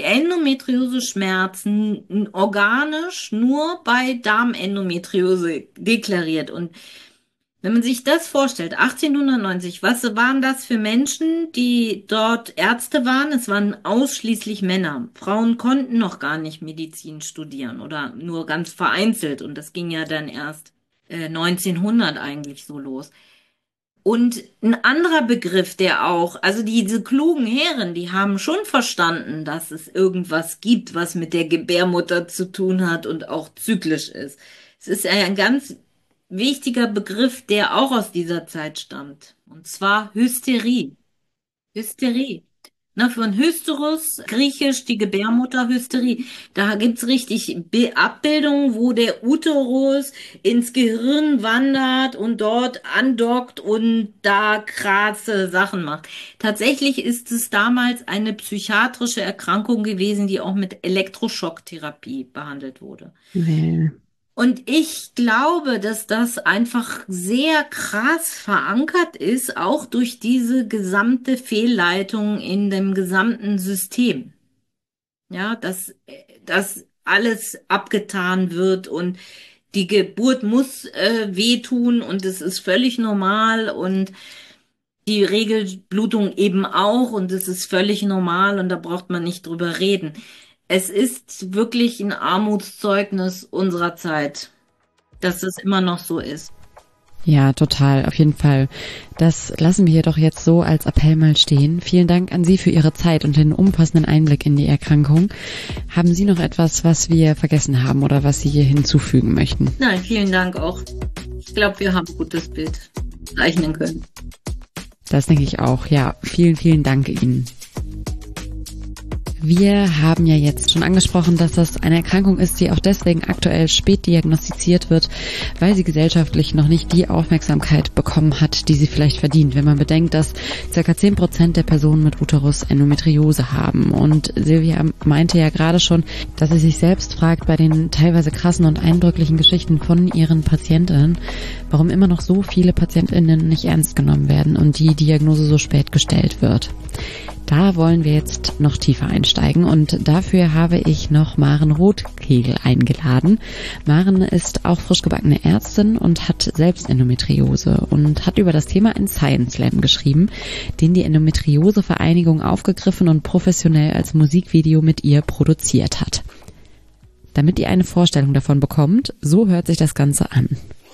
Speaker 3: Endometriose-Schmerzen organisch nur bei Darmendometriose deklariert. Und wenn man sich das vorstellt, achtzehnhundertneunzig, was waren das für Menschen, die dort Ärzte waren? Es waren ausschließlich Männer. Frauen konnten noch gar nicht Medizin studieren oder nur ganz vereinzelt. Und das ging ja dann erst äh, neunzehnhundert eigentlich so los. Und ein anderer Begriff, der auch, also diese klugen Herren, die haben schon verstanden, dass es irgendwas gibt, was mit der Gebärmutter zu tun hat und auch zyklisch ist. Es ist ein ganz wichtiger Begriff, der auch aus dieser Zeit stammt. Und zwar Hysterie. Hysterie. Na, von Hysterus, griechisch die Gebärmutter, Hysterie. Da gibt's richtig Bi- Abbildungen, wo der Uterus ins Gehirn wandert und dort andockt und da krasse Sachen macht. Tatsächlich ist es damals eine psychiatrische Erkrankung gewesen, die auch mit Elektroschocktherapie behandelt wurde.
Speaker 2: Nee.
Speaker 3: Und ich glaube, dass das einfach sehr krass verankert ist, auch durch diese gesamte Fehlleitung in dem gesamten System. Ja, dass, dass alles abgetan wird und die Geburt muss äh, wehtun und es ist völlig normal und die Regelblutung eben auch und es ist völlig normal und da braucht man nicht drüber reden. Es ist wirklich ein Armutszeugnis unserer Zeit, dass es immer noch so ist.
Speaker 1: Ja, total, auf jeden Fall. Das lassen wir hier doch jetzt so als Appell mal stehen. Vielen Dank an Sie für Ihre Zeit und den umfassenden Einblick in die Erkrankung. Haben Sie noch etwas, was wir vergessen haben oder was Sie hier hinzufügen möchten?
Speaker 3: Nein, vielen Dank auch. Ich glaube, wir haben ein gutes Bild zeichnen können.
Speaker 1: Das denke ich auch, ja. Vielen, vielen Dank Ihnen. Wir haben ja jetzt schon angesprochen, dass das eine Erkrankung ist, die auch deswegen aktuell spät diagnostiziert wird, weil sie gesellschaftlich noch nicht die Aufmerksamkeit bekommen hat, die sie vielleicht verdient, wenn man bedenkt, dass ca. zehn Prozent der Personen mit Uterus Endometriose haben. Und Silvia meinte ja gerade schon, dass sie sich selbst fragt bei den teilweise krassen und eindrücklichen Geschichten von ihren Patientinnen, warum immer noch so viele PatientInnen nicht ernst genommen werden und die Diagnose so spät gestellt wird. Da wollen wir jetzt noch tiefer einsteigen und dafür habe ich noch Maren Rothkegel eingeladen. Maren ist auch frisch gebackene Ärztin und hat selbst Endometriose und hat über das Thema einen Science Slam geschrieben, den die Endometriose-Vereinigung aufgegriffen und professionell als Musikvideo mit ihr produziert hat. Damit ihr eine Vorstellung davon bekommt, so hört sich das Ganze an.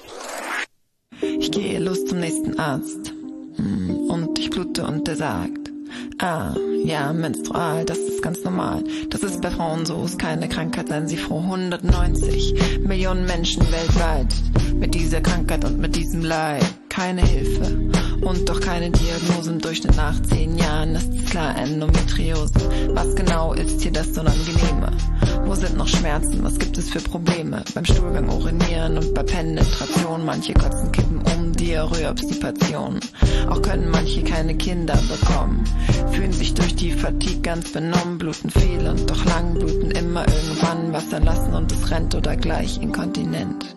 Speaker 4: Ich gehe los zum nächsten Arzt und ich blute und der sagt: Ah, ja, menstrual, das ist ganz normal. Das ist bei Frauen so, ist keine Krankheit, seien Sie froh. hundertneunzig Millionen Menschen weltweit mit dieser Krankheit und mit diesem Leid. Keine Hilfe und doch keine Diagnose im Durchschnitt nach zehn Jahren. Das ist klar, Endometriose. Was genau ist hier das Unangenehme? Wo sind noch Schmerzen? Was gibt es für Probleme? Beim Stuhlgang, Urinieren und bei Penetration. Manche kotzen, kippen um, Diarrhoe, Obstipation. Auch können manche keine Kinder bekommen. Fühlen sich durch die Fatigue ganz benommen, bluten viel und doch lang, bluten immer irgendwann, Wasser lassen und es rennt oder gleich inkontinent.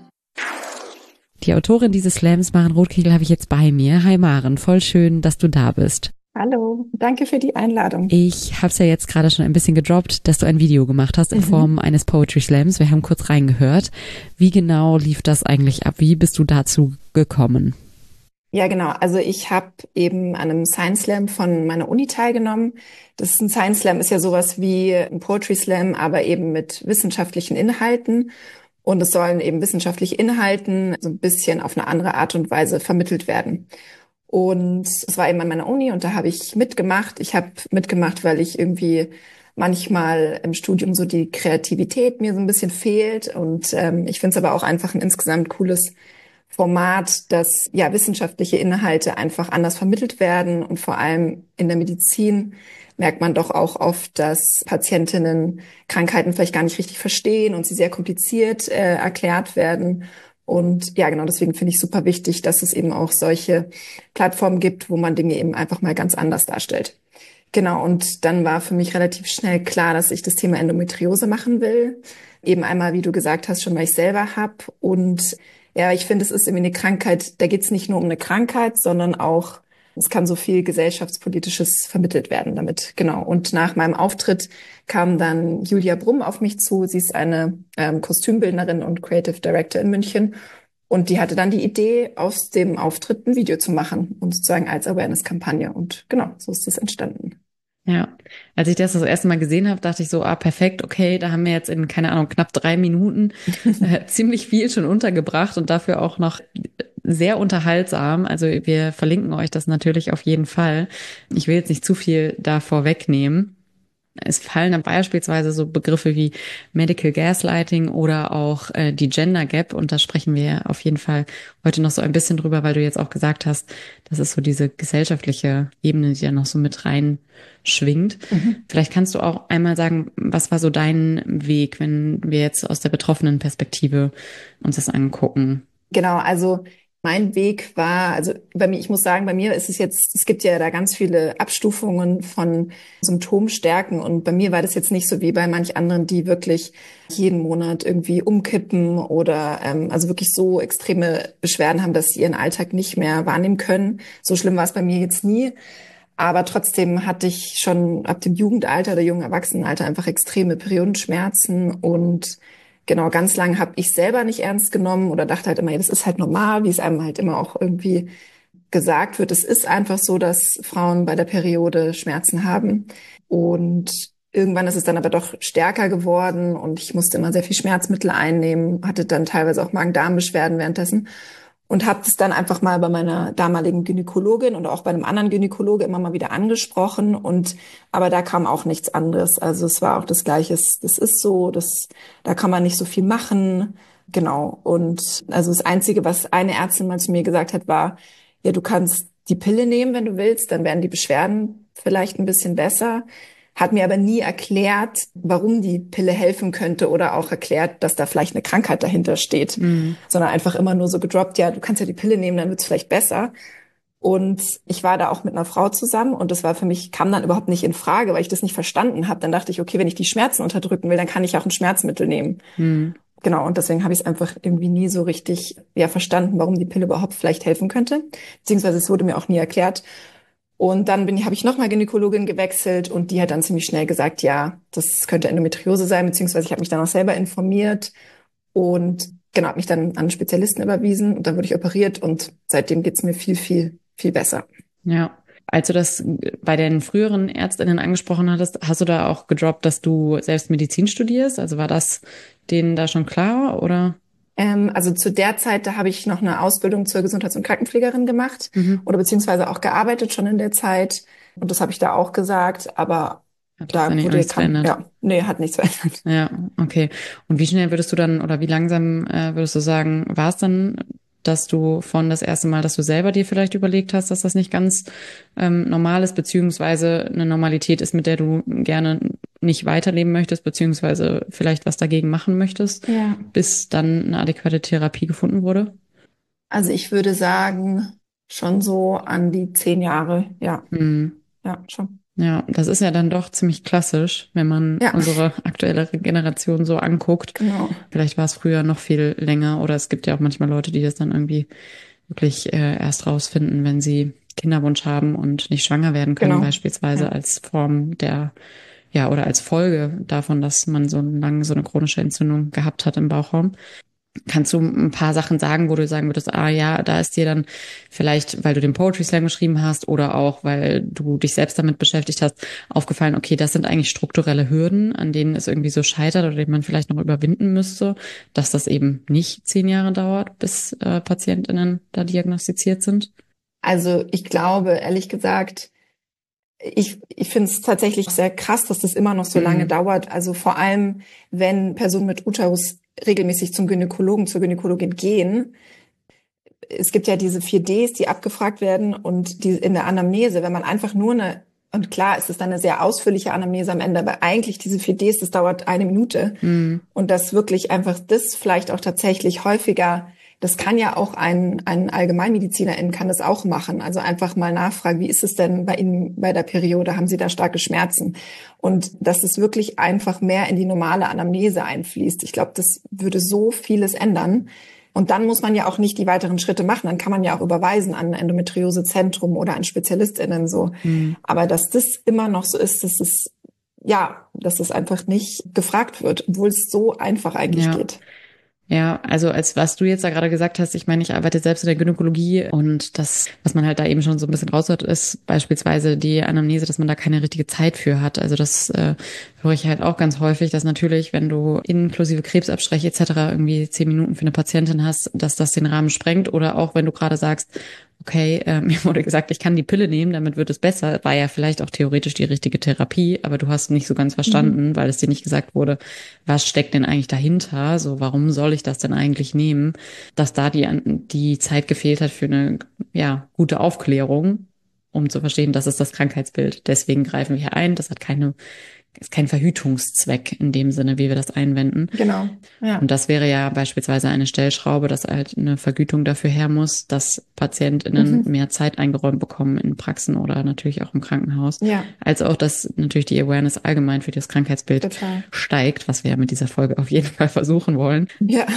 Speaker 1: Die Autorin dieses Slams, Maren Rothkegel, habe ich jetzt bei mir. Hi Maren, voll schön, dass du da bist.
Speaker 5: Hallo, danke für die Einladung.
Speaker 1: Ich habe es ja jetzt gerade schon ein bisschen gedroppt, dass du ein Video gemacht hast in mhm. Form eines Poetry Slams. Wir haben kurz reingehört. Wie genau lief das eigentlich ab? Wie bist du dazu gekommen?
Speaker 5: Ja, genau. Also ich habe eben an einem Science Slam von meiner Uni teilgenommen. Das ist ein Science Slam, ist ja sowas wie ein Poetry Slam, aber eben mit wissenschaftlichen Inhalten. Und es sollen eben wissenschaftliche Inhalten so ein bisschen auf eine andere Art und Weise vermittelt werden. Und es war eben an meiner Uni und da habe ich mitgemacht. Ich habe mitgemacht, weil ich irgendwie manchmal im Studium so die Kreativität mir so ein bisschen fehlt. Und ähm, ich finde es aber auch einfach ein insgesamt cooles Format, dass ja wissenschaftliche Inhalte einfach anders vermittelt werden. Und vor allem in der Medizin merkt man doch auch oft, dass Patientinnen Krankheiten vielleicht gar nicht richtig verstehen und sie sehr kompliziert äh, erklärt werden. Und ja, genau deswegen finde ich super wichtig, dass es eben auch solche Plattformen gibt, wo man Dinge eben einfach mal ganz anders darstellt. Genau, und dann war für mich relativ schnell klar, dass ich das Thema Endometriose machen will. Eben einmal, wie du gesagt hast, schon weil ich selber habe. Und ja, ich finde, es ist irgendwie eine Krankheit, da geht es nicht nur um eine Krankheit, sondern auch es kann so viel Gesellschaftspolitisches vermittelt werden damit. Genau. Und nach meinem Auftritt kam dann Julia Brumm auf mich zu. Sie ist eine ähm, Kostümbildnerin und Creative Director in München. Und die hatte dann die Idee, aus dem Auftritt ein Video zu machen und sozusagen als Awareness-Kampagne. Und genau, so ist das entstanden.
Speaker 2: Ja, als ich das das erste Mal gesehen habe, dachte ich so, ah, perfekt, okay, da haben wir jetzt in, keine Ahnung, knapp drei Minuten äh, ziemlich viel schon untergebracht und dafür auch noch sehr unterhaltsam. Also wir verlinken euch das natürlich auf jeden Fall. Ich will jetzt nicht zu viel da vorwegnehmen. Es fallen dann beispielsweise so Begriffe wie Medical Gaslighting oder auch äh, die Gender Gap. Und da sprechen wir auf jeden Fall heute noch so ein bisschen drüber, weil du jetzt auch gesagt hast, das ist so diese gesellschaftliche Ebene, die da noch so mit reinschwingt. Mhm. Vielleicht kannst du auch einmal sagen, was war so dein Weg, wenn wir jetzt aus der betroffenen Perspektive uns das angucken?
Speaker 5: Genau, also mein Weg war, also bei mir, ich muss sagen, bei mir ist es jetzt, es gibt ja da ganz viele Abstufungen von Symptomstärken und bei mir war das jetzt nicht so wie bei manch anderen, die wirklich jeden Monat irgendwie umkippen oder ähm, also wirklich so extreme Beschwerden haben, dass sie ihren Alltag nicht mehr wahrnehmen können. So schlimm war es bei mir jetzt nie. Aber trotzdem hatte ich schon ab dem Jugendalter oder jungen Erwachsenenalter einfach extreme Periodenschmerzen und genau, ganz lange habe ich selber nicht ernst genommen oder dachte halt immer, ja, das ist halt normal, wie es einem halt immer auch irgendwie gesagt wird. Es ist einfach so, dass Frauen bei der Periode Schmerzen haben. Und irgendwann ist es dann aber doch stärker geworden und ich musste immer sehr viel Schmerzmittel einnehmen, hatte dann teilweise auch Magen-Darm-Beschwerden währenddessen. Und habe das dann einfach mal bei meiner damaligen Gynäkologin und auch bei einem anderen Gynäkologe immer mal wieder angesprochen. Und aber da kam auch nichts anderes. Also es war auch das Gleiche. Das ist so, das, da kann man nicht so viel machen. Genau. Und also das Einzige, was eine Ärztin mal zu mir gesagt hat, war, ja, du kannst die Pille nehmen, wenn du willst, dann werden die Beschwerden vielleicht ein bisschen besser. Hat mir aber nie erklärt, warum die Pille helfen könnte oder auch erklärt, dass da vielleicht eine Krankheit dahinter steht, mhm. sondern einfach immer nur so gedroppt, ja, du kannst ja die Pille nehmen, dann wird's vielleicht besser. Und ich war da auch mit einer Frau zusammen und das war für mich, kam dann überhaupt nicht in Frage, weil ich das nicht verstanden habe. Dann dachte ich, okay, wenn ich die Schmerzen unterdrücken will, dann kann ich auch ein Schmerzmittel nehmen. Mhm. Genau, und deswegen habe ich es einfach irgendwie nie so richtig ja verstanden, warum die Pille überhaupt vielleicht helfen könnte. Beziehungsweise es wurde mir auch nie erklärt. Und dann bin ich, habe ich nochmal Gynäkologin gewechselt und die hat dann ziemlich schnell gesagt, ja, das könnte Endometriose sein, beziehungsweise ich habe mich dann auch selber informiert und genau, habe mich dann an einen Spezialisten überwiesen und dann wurde ich operiert und seitdem geht's mir viel, viel, viel besser.
Speaker 2: Ja, als du das bei den früheren ÄrztInnen angesprochen hattest, hast du da auch gedroppt, dass du selbst Medizin studierst? Also war das denen da schon klar oder?
Speaker 5: Ähm, also zu der Zeit, da habe ich noch eine Ausbildung zur Gesundheits- und Krankenpflegerin gemacht mhm. oder beziehungsweise auch gearbeitet schon in der Zeit. Und das habe ich da auch gesagt, aber
Speaker 2: hat
Speaker 5: da wurde
Speaker 2: nichts
Speaker 5: kann,
Speaker 2: verändert.
Speaker 5: Ja, nee, hat nichts verändert.
Speaker 2: Ja, okay. Und wie schnell würdest du dann oder wie langsam äh, würdest du sagen, war es dann, dass du von das erste Mal, dass du selber dir vielleicht überlegt hast, dass das nicht ganz ähm, normal ist, beziehungsweise eine Normalität ist, mit der du gerne nicht weiterleben möchtest, beziehungsweise vielleicht was dagegen machen möchtest, ja. bis dann eine adäquate Therapie gefunden wurde?
Speaker 5: Also ich würde sagen, schon so an die zehn Jahre, ja. Mhm. Ja, schon.
Speaker 2: Ja, das ist ja dann doch ziemlich klassisch, wenn man ja. unsere aktuelle Generation so anguckt. Genau. Vielleicht war es früher noch viel länger oder es gibt ja auch manchmal Leute, die das dann irgendwie wirklich äh, erst rausfinden, wenn sie Kinderwunsch haben und nicht schwanger werden können, genau. beispielsweise ja. als Form der, ja, oder als Folge davon, dass man so lange so eine chronische Entzündung gehabt hat im Bauchraum. Kannst du ein paar Sachen sagen, wo du sagen würdest, ah ja, da ist dir dann vielleicht, weil du den Poetry Slam geschrieben hast oder auch, weil du dich selbst damit beschäftigt hast, aufgefallen, okay, das sind eigentlich strukturelle Hürden, an denen es irgendwie so scheitert oder die man vielleicht noch überwinden müsste, dass das eben nicht zehn Jahre dauert, bis äh, PatientInnen da diagnostiziert sind?
Speaker 5: Also ich glaube, ehrlich gesagt, ich, ich finde es tatsächlich sehr krass, dass das immer noch so mhm. lange dauert. Also vor allem, wenn Personen mit Uterus regelmäßig zum Gynäkologen, zur Gynäkologin gehen. Es gibt ja diese vier Ds, die abgefragt werden und die in der Anamnese, wenn man einfach nur eine, und klar ist es dann eine sehr ausführliche Anamnese am Ende, aber eigentlich diese vier Ds, das dauert eine Minute. Mhm. Und das wirklich einfach, das vielleicht auch tatsächlich häufiger, das kann ja auch ein, ein AllgemeinmedizinerIn kann das auch machen. Also einfach mal nachfragen, wie ist es denn bei Ihnen bei der Periode? Haben Sie da starke Schmerzen? Und dass es wirklich einfach mehr in die normale Anamnese einfließt. Ich glaube, das würde so vieles ändern. Und dann muss man ja auch nicht die weiteren Schritte machen. Dann kann man ja auch überweisen an ein Endometriosezentrum oder an SpezialistInnen so. Mhm. Aber dass das immer noch so ist, dass es, ja, dass es einfach nicht gefragt wird, obwohl es so einfach eigentlich
Speaker 2: ja.
Speaker 5: geht.
Speaker 2: Ja, also als was du jetzt da gerade gesagt hast, ich meine, ich arbeite selbst in der Gynäkologie und das, was man halt da eben schon so ein bisschen raushört, ist beispielsweise die Anamnese, dass man da keine richtige Zeit für hat. Also das äh, höre ich halt auch ganz häufig, dass natürlich, wenn du inklusive Krebsabstrich et cetera irgendwie zehn Minuten für eine Patientin hast, dass das den Rahmen sprengt. Oder auch wenn du gerade sagst, okay, äh, mir wurde gesagt, ich kann die Pille nehmen, damit wird es besser, war ja vielleicht auch theoretisch die richtige Therapie, aber du hast nicht so ganz verstanden, mhm. weil es dir nicht gesagt wurde, was steckt denn eigentlich dahinter, so warum soll ich das denn eigentlich nehmen, dass da die die Zeit gefehlt hat für eine ja gute Aufklärung, um zu verstehen, das ist das Krankheitsbild. Deswegen greifen wir hier ein, das hat keine ist kein Verhütungszweck in dem Sinne, wie wir das einwenden.
Speaker 5: Genau. Ja.
Speaker 2: Und das wäre ja beispielsweise eine Stellschraube, dass halt eine Vergütung dafür her muss, dass PatientInnen mhm. mehr Zeit eingeräumt bekommen in Praxen oder natürlich auch im Krankenhaus. Ja. Als auch, dass natürlich die Awareness allgemein für das Krankheitsbild Total. steigt, was wir ja mit dieser Folge auf jeden Fall versuchen wollen.
Speaker 5: Ja.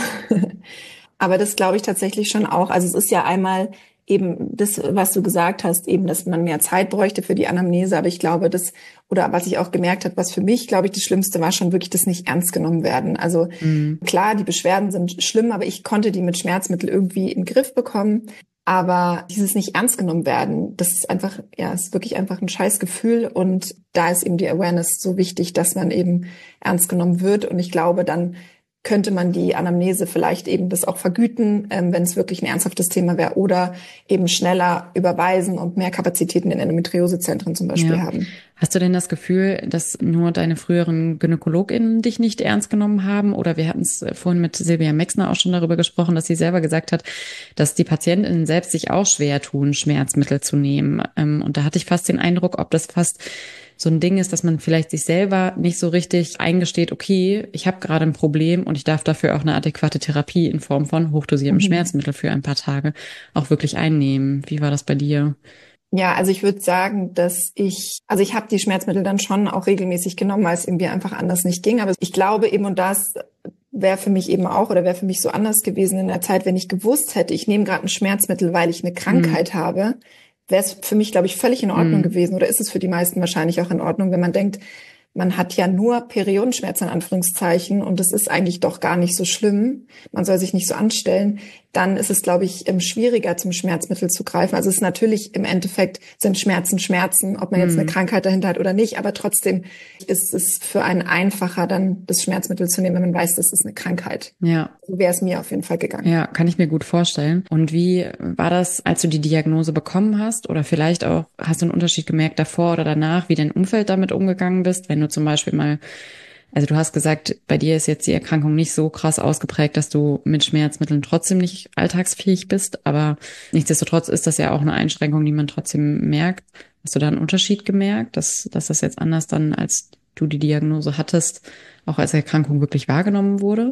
Speaker 5: Aber das glaube ich tatsächlich schon auch. Also es ist ja einmal eben das, was du gesagt hast, eben, dass man mehr Zeit bräuchte für die Anamnese. Aber ich glaube, das, oder was ich auch gemerkt habe, was für mich, glaube ich, das Schlimmste war schon wirklich das nicht ernst genommen werden. Also mhm. klar, die Beschwerden sind schlimm, aber ich konnte die mit Schmerzmittel irgendwie in den Griff bekommen. Aber dieses nicht ernst genommen werden, das ist einfach, ja, ist wirklich einfach ein scheiß Gefühl. Und da ist eben die Awareness so wichtig, dass man eben ernst genommen wird. Und ich glaube, dann könnte man die Anamnese vielleicht eben das auch vergüten, ähm, wenn es wirklich ein ernsthaftes Thema wäre, oder eben schneller überweisen und mehr Kapazitäten in Endometriosezentren zum Beispiel
Speaker 2: ja.
Speaker 5: haben.
Speaker 2: Hast du denn das Gefühl, dass nur deine früheren GynäkologInnen dich nicht ernst genommen haben? Oder wir hatten es vorhin mit Silvia Mexner auch schon darüber gesprochen, dass sie selber gesagt hat, dass die PatientInnen selbst sich auch schwer tun, Schmerzmittel zu nehmen. Und da hatte ich fast den Eindruck, ob das fast so ein Ding ist, dass man vielleicht sich selber nicht so richtig eingesteht, okay, ich habe gerade ein Problem und ich darf dafür auch eine adäquate Therapie in Form von hochdosiertem mhm. Schmerzmittel für ein paar Tage auch wirklich einnehmen. Wie war das bei dir?
Speaker 5: Ja, also ich würde sagen, dass ich, also ich habe die Schmerzmittel dann schon auch regelmäßig genommen, weil es irgendwie einfach anders nicht ging. Aber ich glaube eben, und das wäre für mich eben auch, oder wäre für mich so anders gewesen in der Zeit, wenn ich gewusst hätte, ich nehme gerade ein Schmerzmittel, weil ich eine Krankheit mhm. habe, wäre es für mich, glaube ich, völlig in Ordnung mhm. gewesen. Oder ist es für die meisten wahrscheinlich auch in Ordnung, wenn man denkt, man hat ja nur Periodenschmerzen in Anführungszeichen und das ist eigentlich doch gar nicht so schlimm. Man soll sich nicht so anstellen. Dann ist es, glaube ich, schwieriger, zum Schmerzmittel zu greifen. Also es ist natürlich im Endeffekt sind Schmerzen Schmerzen, ob man jetzt eine Krankheit dahinter hat oder nicht. Aber trotzdem ist es für einen einfacher, dann das Schmerzmittel zu nehmen, wenn man weiß, das ist eine Krankheit.
Speaker 2: Ja.
Speaker 5: So wäre es mir auf jeden Fall gegangen.
Speaker 2: Ja, kann ich mir gut vorstellen. Und wie war das, als du die Diagnose bekommen hast? Oder vielleicht auch, hast du einen Unterschied gemerkt davor oder danach, wie dein Umfeld damit umgegangen bist? Wenn du zum Beispiel mal, also du hast gesagt, bei dir ist jetzt die Erkrankung nicht so krass ausgeprägt, dass du mit Schmerzmitteln trotzdem nicht alltagsfähig bist, aber nichtsdestotrotz ist das ja auch eine Einschränkung, die man trotzdem merkt. Hast du da einen Unterschied gemerkt, dass, dass das jetzt anders dann, als du die Diagnose hattest, auch als Erkrankung wirklich wahrgenommen wurde?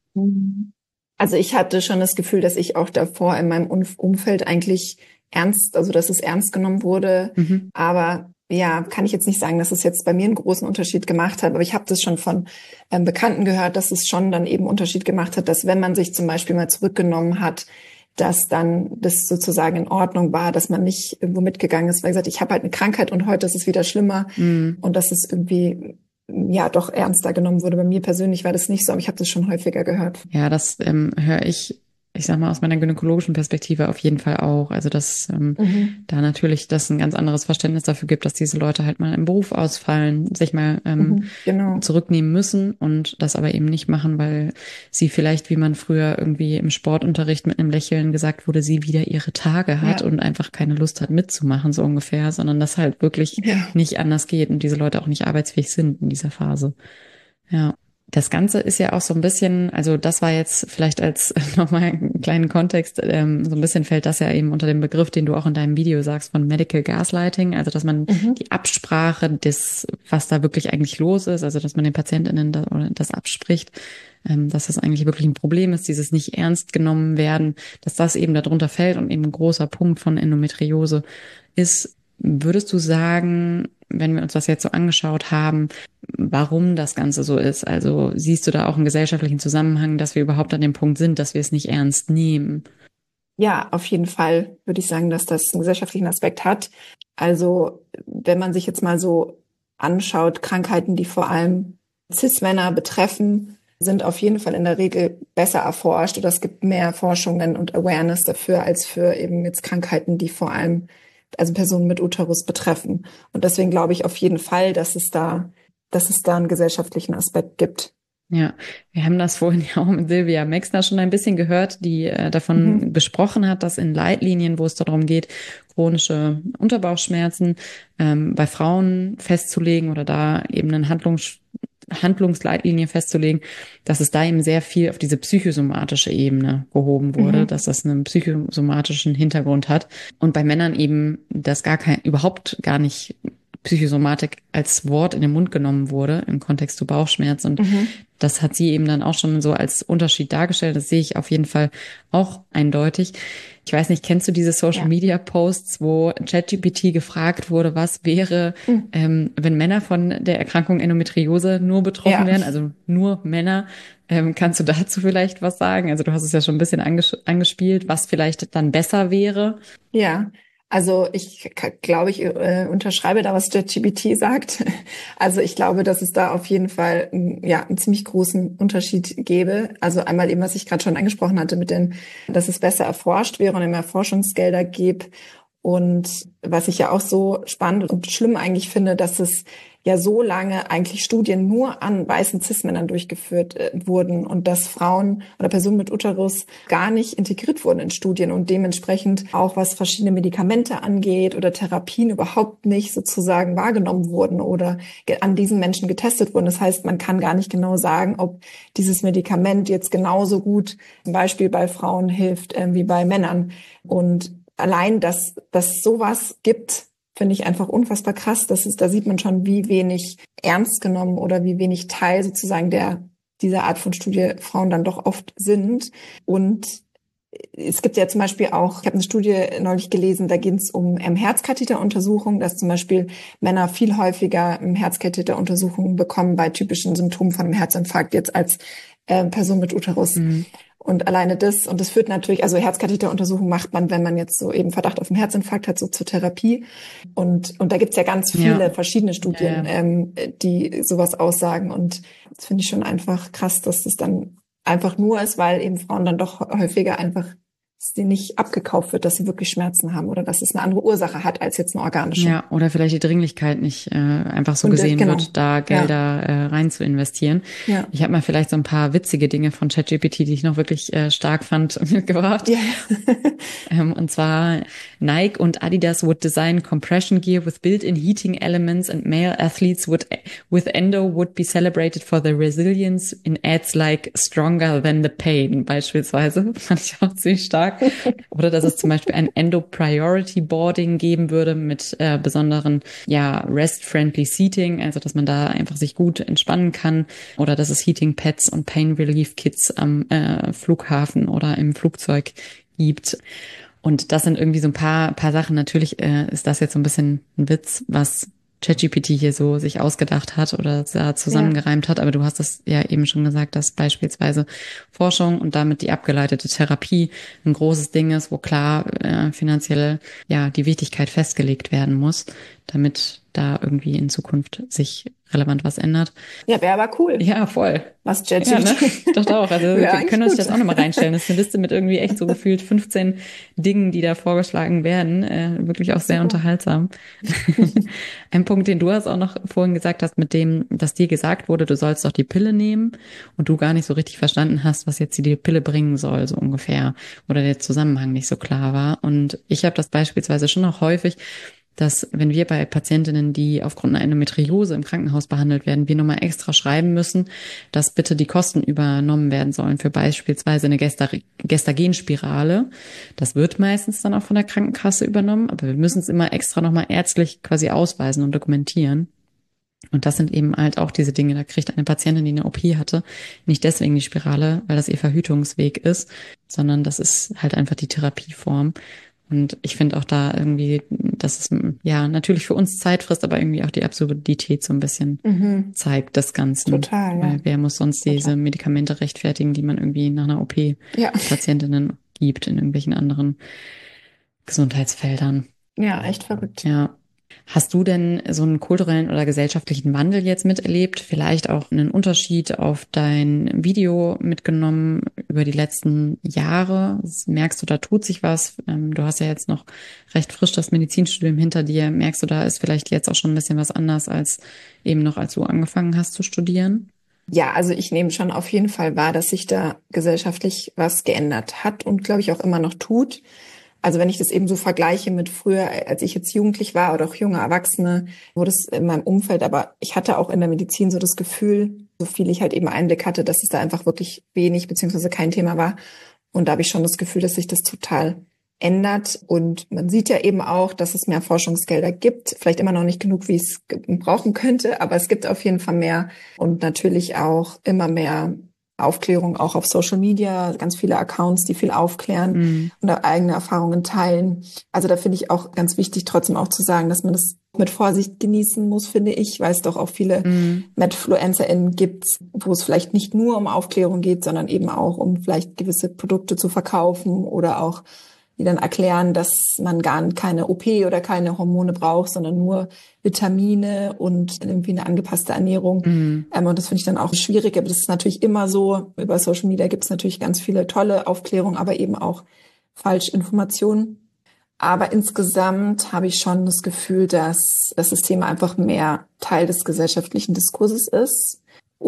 Speaker 5: Also ich hatte schon das Gefühl, dass ich auch davor in meinem Umfeld eigentlich ernst, also dass es ernst genommen wurde, mhm. aber ja, kann ich jetzt nicht sagen, dass es jetzt bei mir einen großen Unterschied gemacht hat, aber ich habe das schon von ähm, Bekannten gehört, dass es schon dann eben Unterschied gemacht hat, dass wenn man sich zum Beispiel mal zurückgenommen hat, dass dann das sozusagen in Ordnung war, dass man nicht irgendwo mitgegangen ist, weil gesagt, ich habe halt eine Krankheit und heute ist es wieder schlimmer mhm. und dass es irgendwie ja doch ernster genommen wurde. Bei mir persönlich war das nicht so, aber ich habe das schon häufiger gehört.
Speaker 2: Ja, das ähm, höre ich ich sag mal, aus meiner gynäkologischen Perspektive auf jeden Fall auch. Also, dass ähm, mhm. da natürlich das ein ganz anderes Verständnis dafür gibt, dass diese Leute halt mal im Beruf ausfallen, sich mal ähm, mhm, genau. zurücknehmen müssen und das aber eben nicht machen, weil sie vielleicht, wie man früher irgendwie im Sportunterricht mit einem Lächeln gesagt wurde, sie wieder ihre Tage hat ja. und einfach keine Lust hat mitzumachen, so ungefähr, sondern dass halt wirklich ja. nicht anders geht und diese Leute auch nicht arbeitsfähig sind in dieser Phase. Ja. Das Ganze ist ja auch so ein bisschen, also das war jetzt vielleicht als nochmal einen kleinen Kontext, ähm, so ein bisschen fällt das ja eben unter dem Begriff, den du auch in deinem Video sagst, von Medical Gaslighting, also dass man mhm. die Absprache des, was da wirklich eigentlich los ist, also dass man den PatientInnen das, oder das abspricht, ähm, dass das eigentlich wirklich ein Problem ist, dieses nicht ernst genommen werden, dass das eben darunter fällt und eben ein großer Punkt von Endometriose ist. Würdest du sagen, wenn wir uns das jetzt so angeschaut haben, warum das Ganze so ist? Also siehst du da auch einen gesellschaftlichen Zusammenhang, dass wir überhaupt an dem Punkt sind, dass wir es nicht ernst nehmen?
Speaker 5: Ja, auf jeden Fall würde ich sagen, dass das einen gesellschaftlichen Aspekt hat. Also wenn man sich jetzt mal so anschaut, Krankheiten, die vor allem Cis-Männer betreffen, sind auf jeden Fall in der Regel besser erforscht oder es gibt mehr Forschungen und Awareness dafür als für eben jetzt Krankheiten, die vor allem also Personen mit Uterus betreffen. Und deswegen glaube ich auf jeden Fall, dass es da, dass es da einen gesellschaftlichen Aspekt gibt.
Speaker 2: Ja, wir haben das vorhin ja auch mit Silvia Mexner schon ein bisschen gehört, die äh, davon mhm. besprochen hat, dass in Leitlinien, wo es darum geht, chronische Unterbauchschmerzen ähm, bei Frauen festzulegen oder da eben einen Handlungs Handlungsleitlinie festzulegen, dass es da eben sehr viel auf diese psychosomatische Ebene gehoben wurde, mhm. dass das einen psychosomatischen Hintergrund hat und bei Männern eben das gar kein, überhaupt gar nicht Psychosomatik als Wort in den Mund genommen wurde im Kontext zu Bauchschmerz und mhm. das hat sie eben dann auch schon so als Unterschied dargestellt. Das sehe ich auf jeden Fall auch eindeutig. Ich weiß nicht, kennst du diese Social-Media-Posts, wo ChatGPT gefragt wurde, was wäre, mhm. ähm, wenn Männer von der Erkrankung Endometriose nur betroffen ja. wären, also nur Männer? Ähm, kannst du dazu vielleicht was sagen? Also du hast es ja schon ein bisschen anges- angespielt, was vielleicht dann besser wäre.
Speaker 5: Ja. Also ich glaube, ich äh, unterschreibe da, was ChatGPT sagt. Also ich glaube, dass es da auf jeden Fall ja einen ziemlich großen Unterschied gäbe. Also einmal eben, was ich gerade schon angesprochen hatte, mit den, dass es besser erforscht wäre und immer Forschungsgelder gäbe. Und was ich ja auch so spannend und schlimm eigentlich finde, dass es ja so lange eigentlich Studien nur an weißen Cis-Männern durchgeführt äh, wurden und dass Frauen oder Personen mit Uterus gar nicht integriert wurden in Studien und dementsprechend auch was verschiedene Medikamente angeht oder Therapien überhaupt nicht sozusagen wahrgenommen wurden oder an diesen Menschen getestet wurden. Das heißt, man kann gar nicht genau sagen, ob dieses Medikament jetzt genauso gut zum Beispiel bei Frauen hilft äh, wie bei Männern. Und allein, dass dass sowas gibt, finde ich einfach unfassbar krass. Das ist, da sieht man schon, wie wenig ernst genommen oder wie wenig Teil sozusagen der dieser Art von Studie Frauen dann doch oft sind. Und es gibt ja zum Beispiel auch, ich habe eine Studie neulich gelesen, da ging es um ähm, Herzkatheteruntersuchungen, dass zum Beispiel Männer viel häufiger ähm, Herzkatheteruntersuchungen bekommen bei typischen Symptomen von einem Herzinfarkt jetzt als äh, Person mit Uterus. Mhm. Und alleine das, und das führt natürlich, also Herzkatheteruntersuchung macht man, wenn man jetzt so eben Verdacht auf einen Herzinfarkt hat, so zur Therapie. Und und da gibt's ja ganz viele ja. verschiedene Studien, ja, ja. Ähm, die sowas aussagen. Und das finde ich schon einfach krass, dass das dann einfach nur ist, weil eben Frauen dann doch häufiger einfach, dass die nicht abgekauft wird, dass sie wirklich Schmerzen haben oder dass es eine andere Ursache hat als jetzt eine organische.
Speaker 2: Ja, oder vielleicht die Dringlichkeit nicht äh, einfach so und, gesehen genau. wird, da Gelder ja. äh, rein zu investieren. Ja. Ich habe mal vielleicht so ein paar witzige Dinge von ChatGPT, die ich noch wirklich äh, stark fand, mitgebracht. Ja. ähm, und zwar Nike und Adidas would design compression gear with built-in heating elements and male athletes would with endo would be celebrated for their resilience in ads like stronger than the pain beispielsweise. Fand ich auch ziemlich stark. Oder dass es zum Beispiel ein Endo-Priority-Boarding geben würde mit äh, besonderen, ja, rest-friendly Seating, also dass man da einfach sich gut entspannen kann. Oder dass es Heating-Pads und Pain-Relief-Kits am äh, Flughafen oder im Flugzeug gibt. Und das sind irgendwie so ein paar, paar Sachen. Natürlich äh, ist das jetzt so ein bisschen ein Witz, was ChatGPT hier so sich ausgedacht hat oder da zusammengereimt ja. hat. Aber du hast es ja eben schon gesagt, dass beispielsweise Forschung und damit die abgeleitete Therapie ein großes Ding ist, wo klar äh, finanziell ja die Wichtigkeit festgelegt werden muss, damit da irgendwie in Zukunft sich relevant was ändert.
Speaker 5: Ja, wäre aber cool.
Speaker 2: Ja, voll.
Speaker 5: Was ChatGPT. Ja,
Speaker 2: ne? Doch, doch. Also wir können uns das auch nochmal reinstellen. Das ist eine Liste mit irgendwie echt so gefühlt fünfzehn Dingen, die da vorgeschlagen werden. Äh, wirklich auch sehr Super. Unterhaltsam. Ein Punkt, den du hast auch noch vorhin gesagt hast, mit dem, dass dir gesagt wurde, du sollst doch die Pille nehmen und du gar nicht so richtig verstanden hast, was jetzt die Pille bringen soll, so ungefähr. Oder der Zusammenhang nicht so klar war. Und ich habe das beispielsweise schon noch häufig, dass wenn wir bei Patientinnen, die aufgrund einer Endometriose im Krankenhaus behandelt werden, wir nochmal extra schreiben müssen, dass bitte die Kosten übernommen werden sollen für beispielsweise eine Gesta- Gestagenspirale. Das wird meistens dann auch von der Krankenkasse übernommen, aber wir müssen es immer extra nochmal ärztlich quasi ausweisen und dokumentieren. Und das sind eben halt auch diese Dinge, da kriegt eine Patientin, die eine O P hatte, nicht deswegen die Spirale, weil das ihr Verhütungsweg ist, sondern das ist halt einfach die Therapieform. Und ich finde auch da irgendwie, dass es ja natürlich für uns Zeit frisst, aber irgendwie auch die Absurdität so ein bisschen mhm. zeigt des Ganzen.
Speaker 5: Total, ja.
Speaker 2: Weil wer muss sonst Total. diese Medikamente rechtfertigen, die man irgendwie nach einer O P ja. Patientinnen gibt in irgendwelchen anderen Gesundheitsfeldern.
Speaker 5: Ja, echt verrückt.
Speaker 2: Ja. Hast du denn so einen kulturellen oder gesellschaftlichen Wandel jetzt miterlebt? Vielleicht auch einen Unterschied auf dein Video mitgenommen über die letzten Jahre? Merkst du, da tut sich was? Du hast ja jetzt noch recht frisch das Medizinstudium hinter dir. Merkst du, da ist vielleicht jetzt auch schon ein bisschen was anders als eben noch, als du angefangen hast zu studieren?
Speaker 5: Ja, also ich nehme schon auf jeden Fall wahr, dass sich da gesellschaftlich was geändert hat und, glaube ich, auch immer noch tut. Also wenn ich das eben so vergleiche mit früher, als ich jetzt jugendlich war oder auch junge Erwachsene, wurde es in meinem Umfeld, aber ich hatte auch in der Medizin so das Gefühl, so viel ich halt eben Einblick hatte, dass es da einfach wirklich wenig beziehungsweise kein Thema war. Und da habe ich schon das Gefühl, dass sich das total ändert. Und man sieht ja eben auch, dass es mehr Forschungsgelder gibt. Vielleicht immer noch nicht genug, wie es brauchen könnte, aber es gibt auf jeden Fall mehr. Und natürlich auch immer mehr Aufklärung auch auf Social Media, ganz viele Accounts, die viel aufklären mhm. und eigene Erfahrungen teilen. Also da finde ich auch ganz wichtig, trotzdem auch zu sagen, dass man das mit Vorsicht genießen muss, finde ich, weil es doch auch viele mhm. MedfluencerInnen gibt, wo es vielleicht nicht nur um Aufklärung geht, sondern eben auch um vielleicht gewisse Produkte zu verkaufen oder auch die dann erklären, dass man gar keine O P oder keine Hormone braucht, sondern nur Vitamine und irgendwie eine angepasste Ernährung. Mhm. Ähm, und das finde ich dann auch schwierig. Aber das ist natürlich immer so. Über Social Media gibt es natürlich ganz viele tolle Aufklärung, aber eben auch Falschinformationen. Aber insgesamt habe ich schon das Gefühl, dass, dass das Thema einfach mehr Teil des gesellschaftlichen Diskurses ist.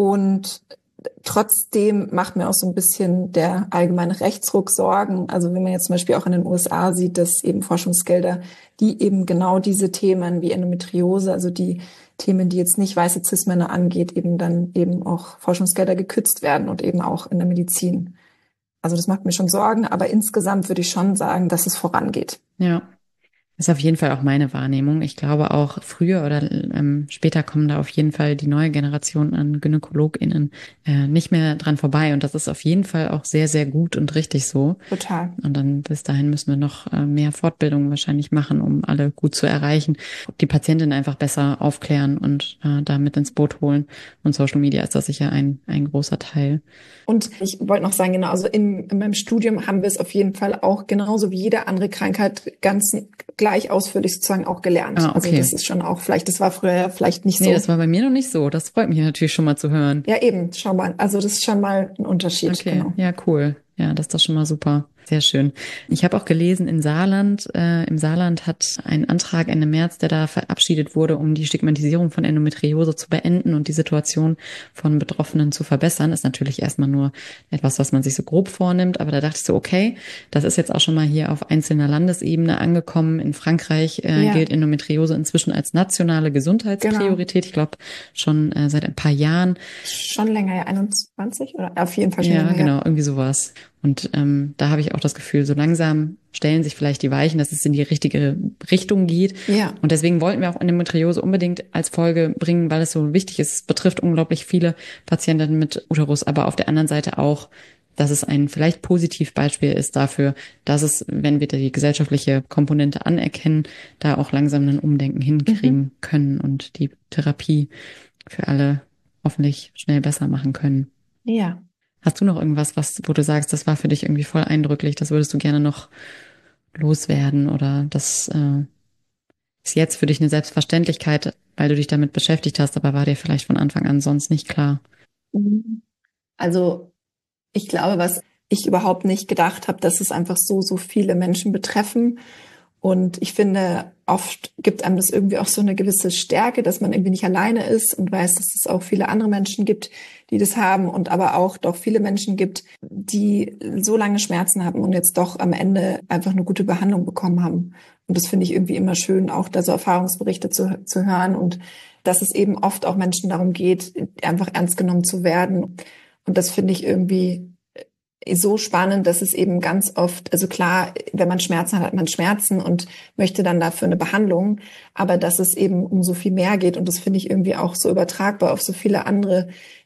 Speaker 5: Und trotzdem macht mir auch so ein bisschen der allgemeine Rechtsruck Sorgen. Also wenn man jetzt zum Beispiel auch in den U S A sieht, dass eben Forschungsgelder, die eben genau diese Themen wie Endometriose, also die Themen, die jetzt nicht weiße Cis-Männer angeht, eben dann eben auch Forschungsgelder gekürzt werden und eben auch in der Medizin. Also das macht mir schon Sorgen, aber insgesamt würde ich schon sagen, dass es vorangeht.
Speaker 2: Ja. Das ist auf jeden Fall auch meine Wahrnehmung. Ich glaube auch früher oder ähm, später kommen da auf jeden Fall die neue Generation an GynäkologInnen äh, nicht mehr dran vorbei. Und das ist auf jeden Fall auch sehr, sehr gut und richtig so.
Speaker 5: Total.
Speaker 2: Und dann bis dahin müssen wir noch äh, mehr Fortbildungen wahrscheinlich machen, um alle gut zu erreichen. Die Patientin einfach besser aufklären und äh, da mit ins Boot holen. Und Social Media ist da sicher ein, ein großer Teil.
Speaker 5: Und ich wollte noch sagen, genau, also in, in meinem Studium haben wir es auf jeden Fall auch genauso wie jede andere Krankheit ganz gleich ausführlich sozusagen auch gelernt.
Speaker 2: Ah, okay.
Speaker 5: Also das ist schon auch vielleicht, das war früher vielleicht nicht so.
Speaker 2: Nee, das war bei mir noch nicht so. Das freut mich natürlich schon mal zu hören.
Speaker 5: Ja, eben, schau mal. Also das ist schon mal ein Unterschied.
Speaker 2: Okay,
Speaker 5: genau.
Speaker 2: Ja, cool. Ja, das ist doch schon mal super. Sehr schön. Ich habe auch gelesen, in Saarland, äh, im Saarland hat ein Antrag Ende März, der da verabschiedet wurde, um die Stigmatisierung von Endometriose zu beenden und die Situation von Betroffenen zu verbessern. Ist natürlich erstmal nur etwas, was man sich so grob vornimmt, aber da dachte ich so, okay, das ist jetzt auch schon mal hier auf einzelner Landesebene angekommen. In Frankreich äh, ja. gilt Endometriose inzwischen als nationale Gesundheitspriorität. Genau. Ich glaube schon äh, seit ein paar Jahren.
Speaker 5: Schon länger, ja, einundzwanzig oder auf jeden Fall schon
Speaker 2: ja,
Speaker 5: länger.
Speaker 2: Ja, genau, irgendwie sowas. Und ähm, da habe ich auch das Gefühl, so langsam stellen sich vielleicht die Weichen, dass es in die richtige Richtung geht.
Speaker 5: Ja.
Speaker 2: Und deswegen wollten wir auch Endometriose unbedingt als Folge bringen, weil es so wichtig ist. Es betrifft unglaublich viele Patienten mit Uterus, aber auf der anderen Seite auch, dass es ein vielleicht Positivbeispiel ist dafür, dass es, wenn wir die gesellschaftliche Komponente anerkennen, da auch langsam ein Umdenken hinkriegen mhm. können und die Therapie für alle hoffentlich schnell besser machen können.
Speaker 5: Ja.
Speaker 2: Hast du noch irgendwas, was, wo du sagst, das war für dich irgendwie voll eindrücklich, das würdest du gerne noch loswerden oder das äh, ist jetzt für dich eine Selbstverständlichkeit, weil du dich damit beschäftigt hast, aber war dir vielleicht von Anfang an sonst nicht klar?
Speaker 5: Also ich glaube, was ich überhaupt nicht gedacht habe, dass es einfach so, so viele Menschen betreffen. Und ich finde, oft gibt einem das irgendwie auch so eine gewisse Stärke, dass man irgendwie nicht alleine ist und weiß, dass es auch viele andere Menschen gibt, die das haben und aber auch doch viele Menschen gibt, die so lange Schmerzen haben und jetzt doch am Ende einfach eine gute Behandlung bekommen haben. Und das finde ich irgendwie immer schön, auch da so Erfahrungsberichte zu, zu hören und dass es eben oft auch Menschen darum geht, einfach ernst genommen zu werden. Und das finde ich irgendwie so spannend, dass es eben ganz oft, also klar, wenn man Schmerzen hat, hat man Schmerzen und möchte dann dafür eine Behandlung, aber dass es eben um so viel mehr geht und das finde ich irgendwie auch so übertragbar auf so viele andere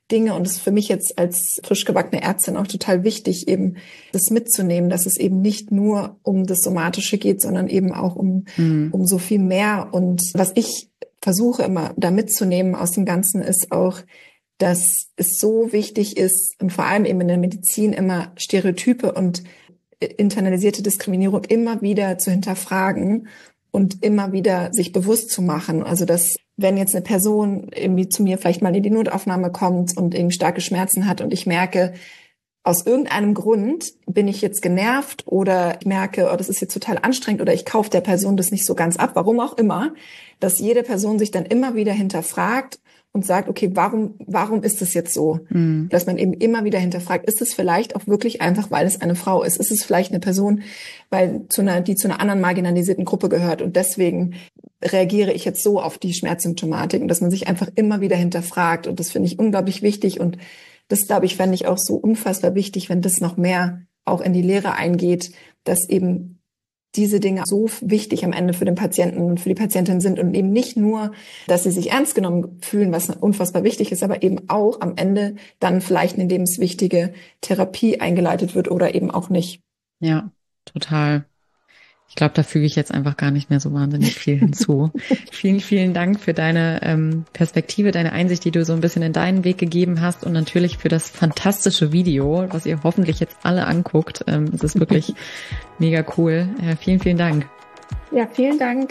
Speaker 5: Dinge, und es ist für mich jetzt als frisch gebackene Ärztin auch total wichtig, eben das mitzunehmen, dass es eben nicht nur um das Somatische geht, sondern eben auch um, mhm. um so viel mehr. Und was ich versuche immer da mitzunehmen aus dem Ganzen ist auch, dass es so wichtig ist, und vor allem eben in der Medizin immer Stereotype und internalisierte Diskriminierung immer wieder zu hinterfragen und immer wieder sich bewusst zu machen. Also dass, wenn jetzt eine Person irgendwie zu mir vielleicht mal in die Notaufnahme kommt und irgendwie starke Schmerzen hat und ich merke, aus irgendeinem Grund bin ich jetzt genervt oder ich merke, oh, das ist jetzt total anstrengend oder ich kaufe der Person das nicht so ganz ab, warum auch immer, dass jede Person sich dann immer wieder hinterfragt und sagt, okay, warum, warum ist das jetzt so? Mhm. Dass man eben immer wieder hinterfragt, ist es vielleicht auch wirklich einfach, weil es eine Frau ist? Ist es vielleicht eine Person, weil zu einer, die zu einer anderen marginalisierten Gruppe gehört und deswegen reagiere ich jetzt so auf die Schmerzsymptomatik, und dass man sich einfach immer wieder hinterfragt, und das finde ich unglaublich wichtig, und das, glaube ich, fände ich auch so unfassbar wichtig, wenn das noch mehr auch in die Lehre eingeht, dass eben diese Dinge so wichtig am Ende für den Patienten und für die Patientin sind, und eben nicht nur, dass sie sich ernst genommen fühlen, was unfassbar wichtig ist, aber eben auch am Ende dann vielleicht eine lebenswichtige Therapie eingeleitet wird oder eben auch nicht.
Speaker 1: Ja, total. Ich glaube, da füge ich jetzt einfach gar nicht mehr so wahnsinnig viel hinzu. Vielen, vielen Dank für deine ähm, Perspektive, deine Einsicht, die du so ein bisschen in deinen Weg gegeben hast, und natürlich für das fantastische Video, was ihr hoffentlich jetzt alle anguckt. Ähm, es ist wirklich mega cool. Äh, vielen, vielen Dank.
Speaker 5: Ja, vielen Dank.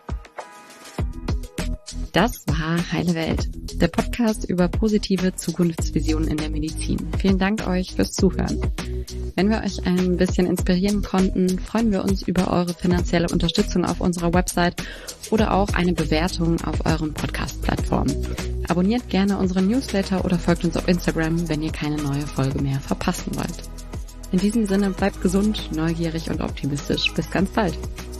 Speaker 2: Das war Heile Welt, der Podcast über positive Zukunftsvisionen in der Medizin. Vielen Dank euch fürs Zuhören. Wenn wir euch ein bisschen inspirieren konnten, freuen wir uns über eure finanzielle Unterstützung auf unserer Website oder auch eine Bewertung auf euren Podcast-Plattformen. Abonniert gerne unseren Newsletter oder folgt uns auf Instagram, wenn ihr keine neue Folge mehr verpassen wollt. In diesem Sinne, bleibt gesund, neugierig und optimistisch. Bis ganz bald.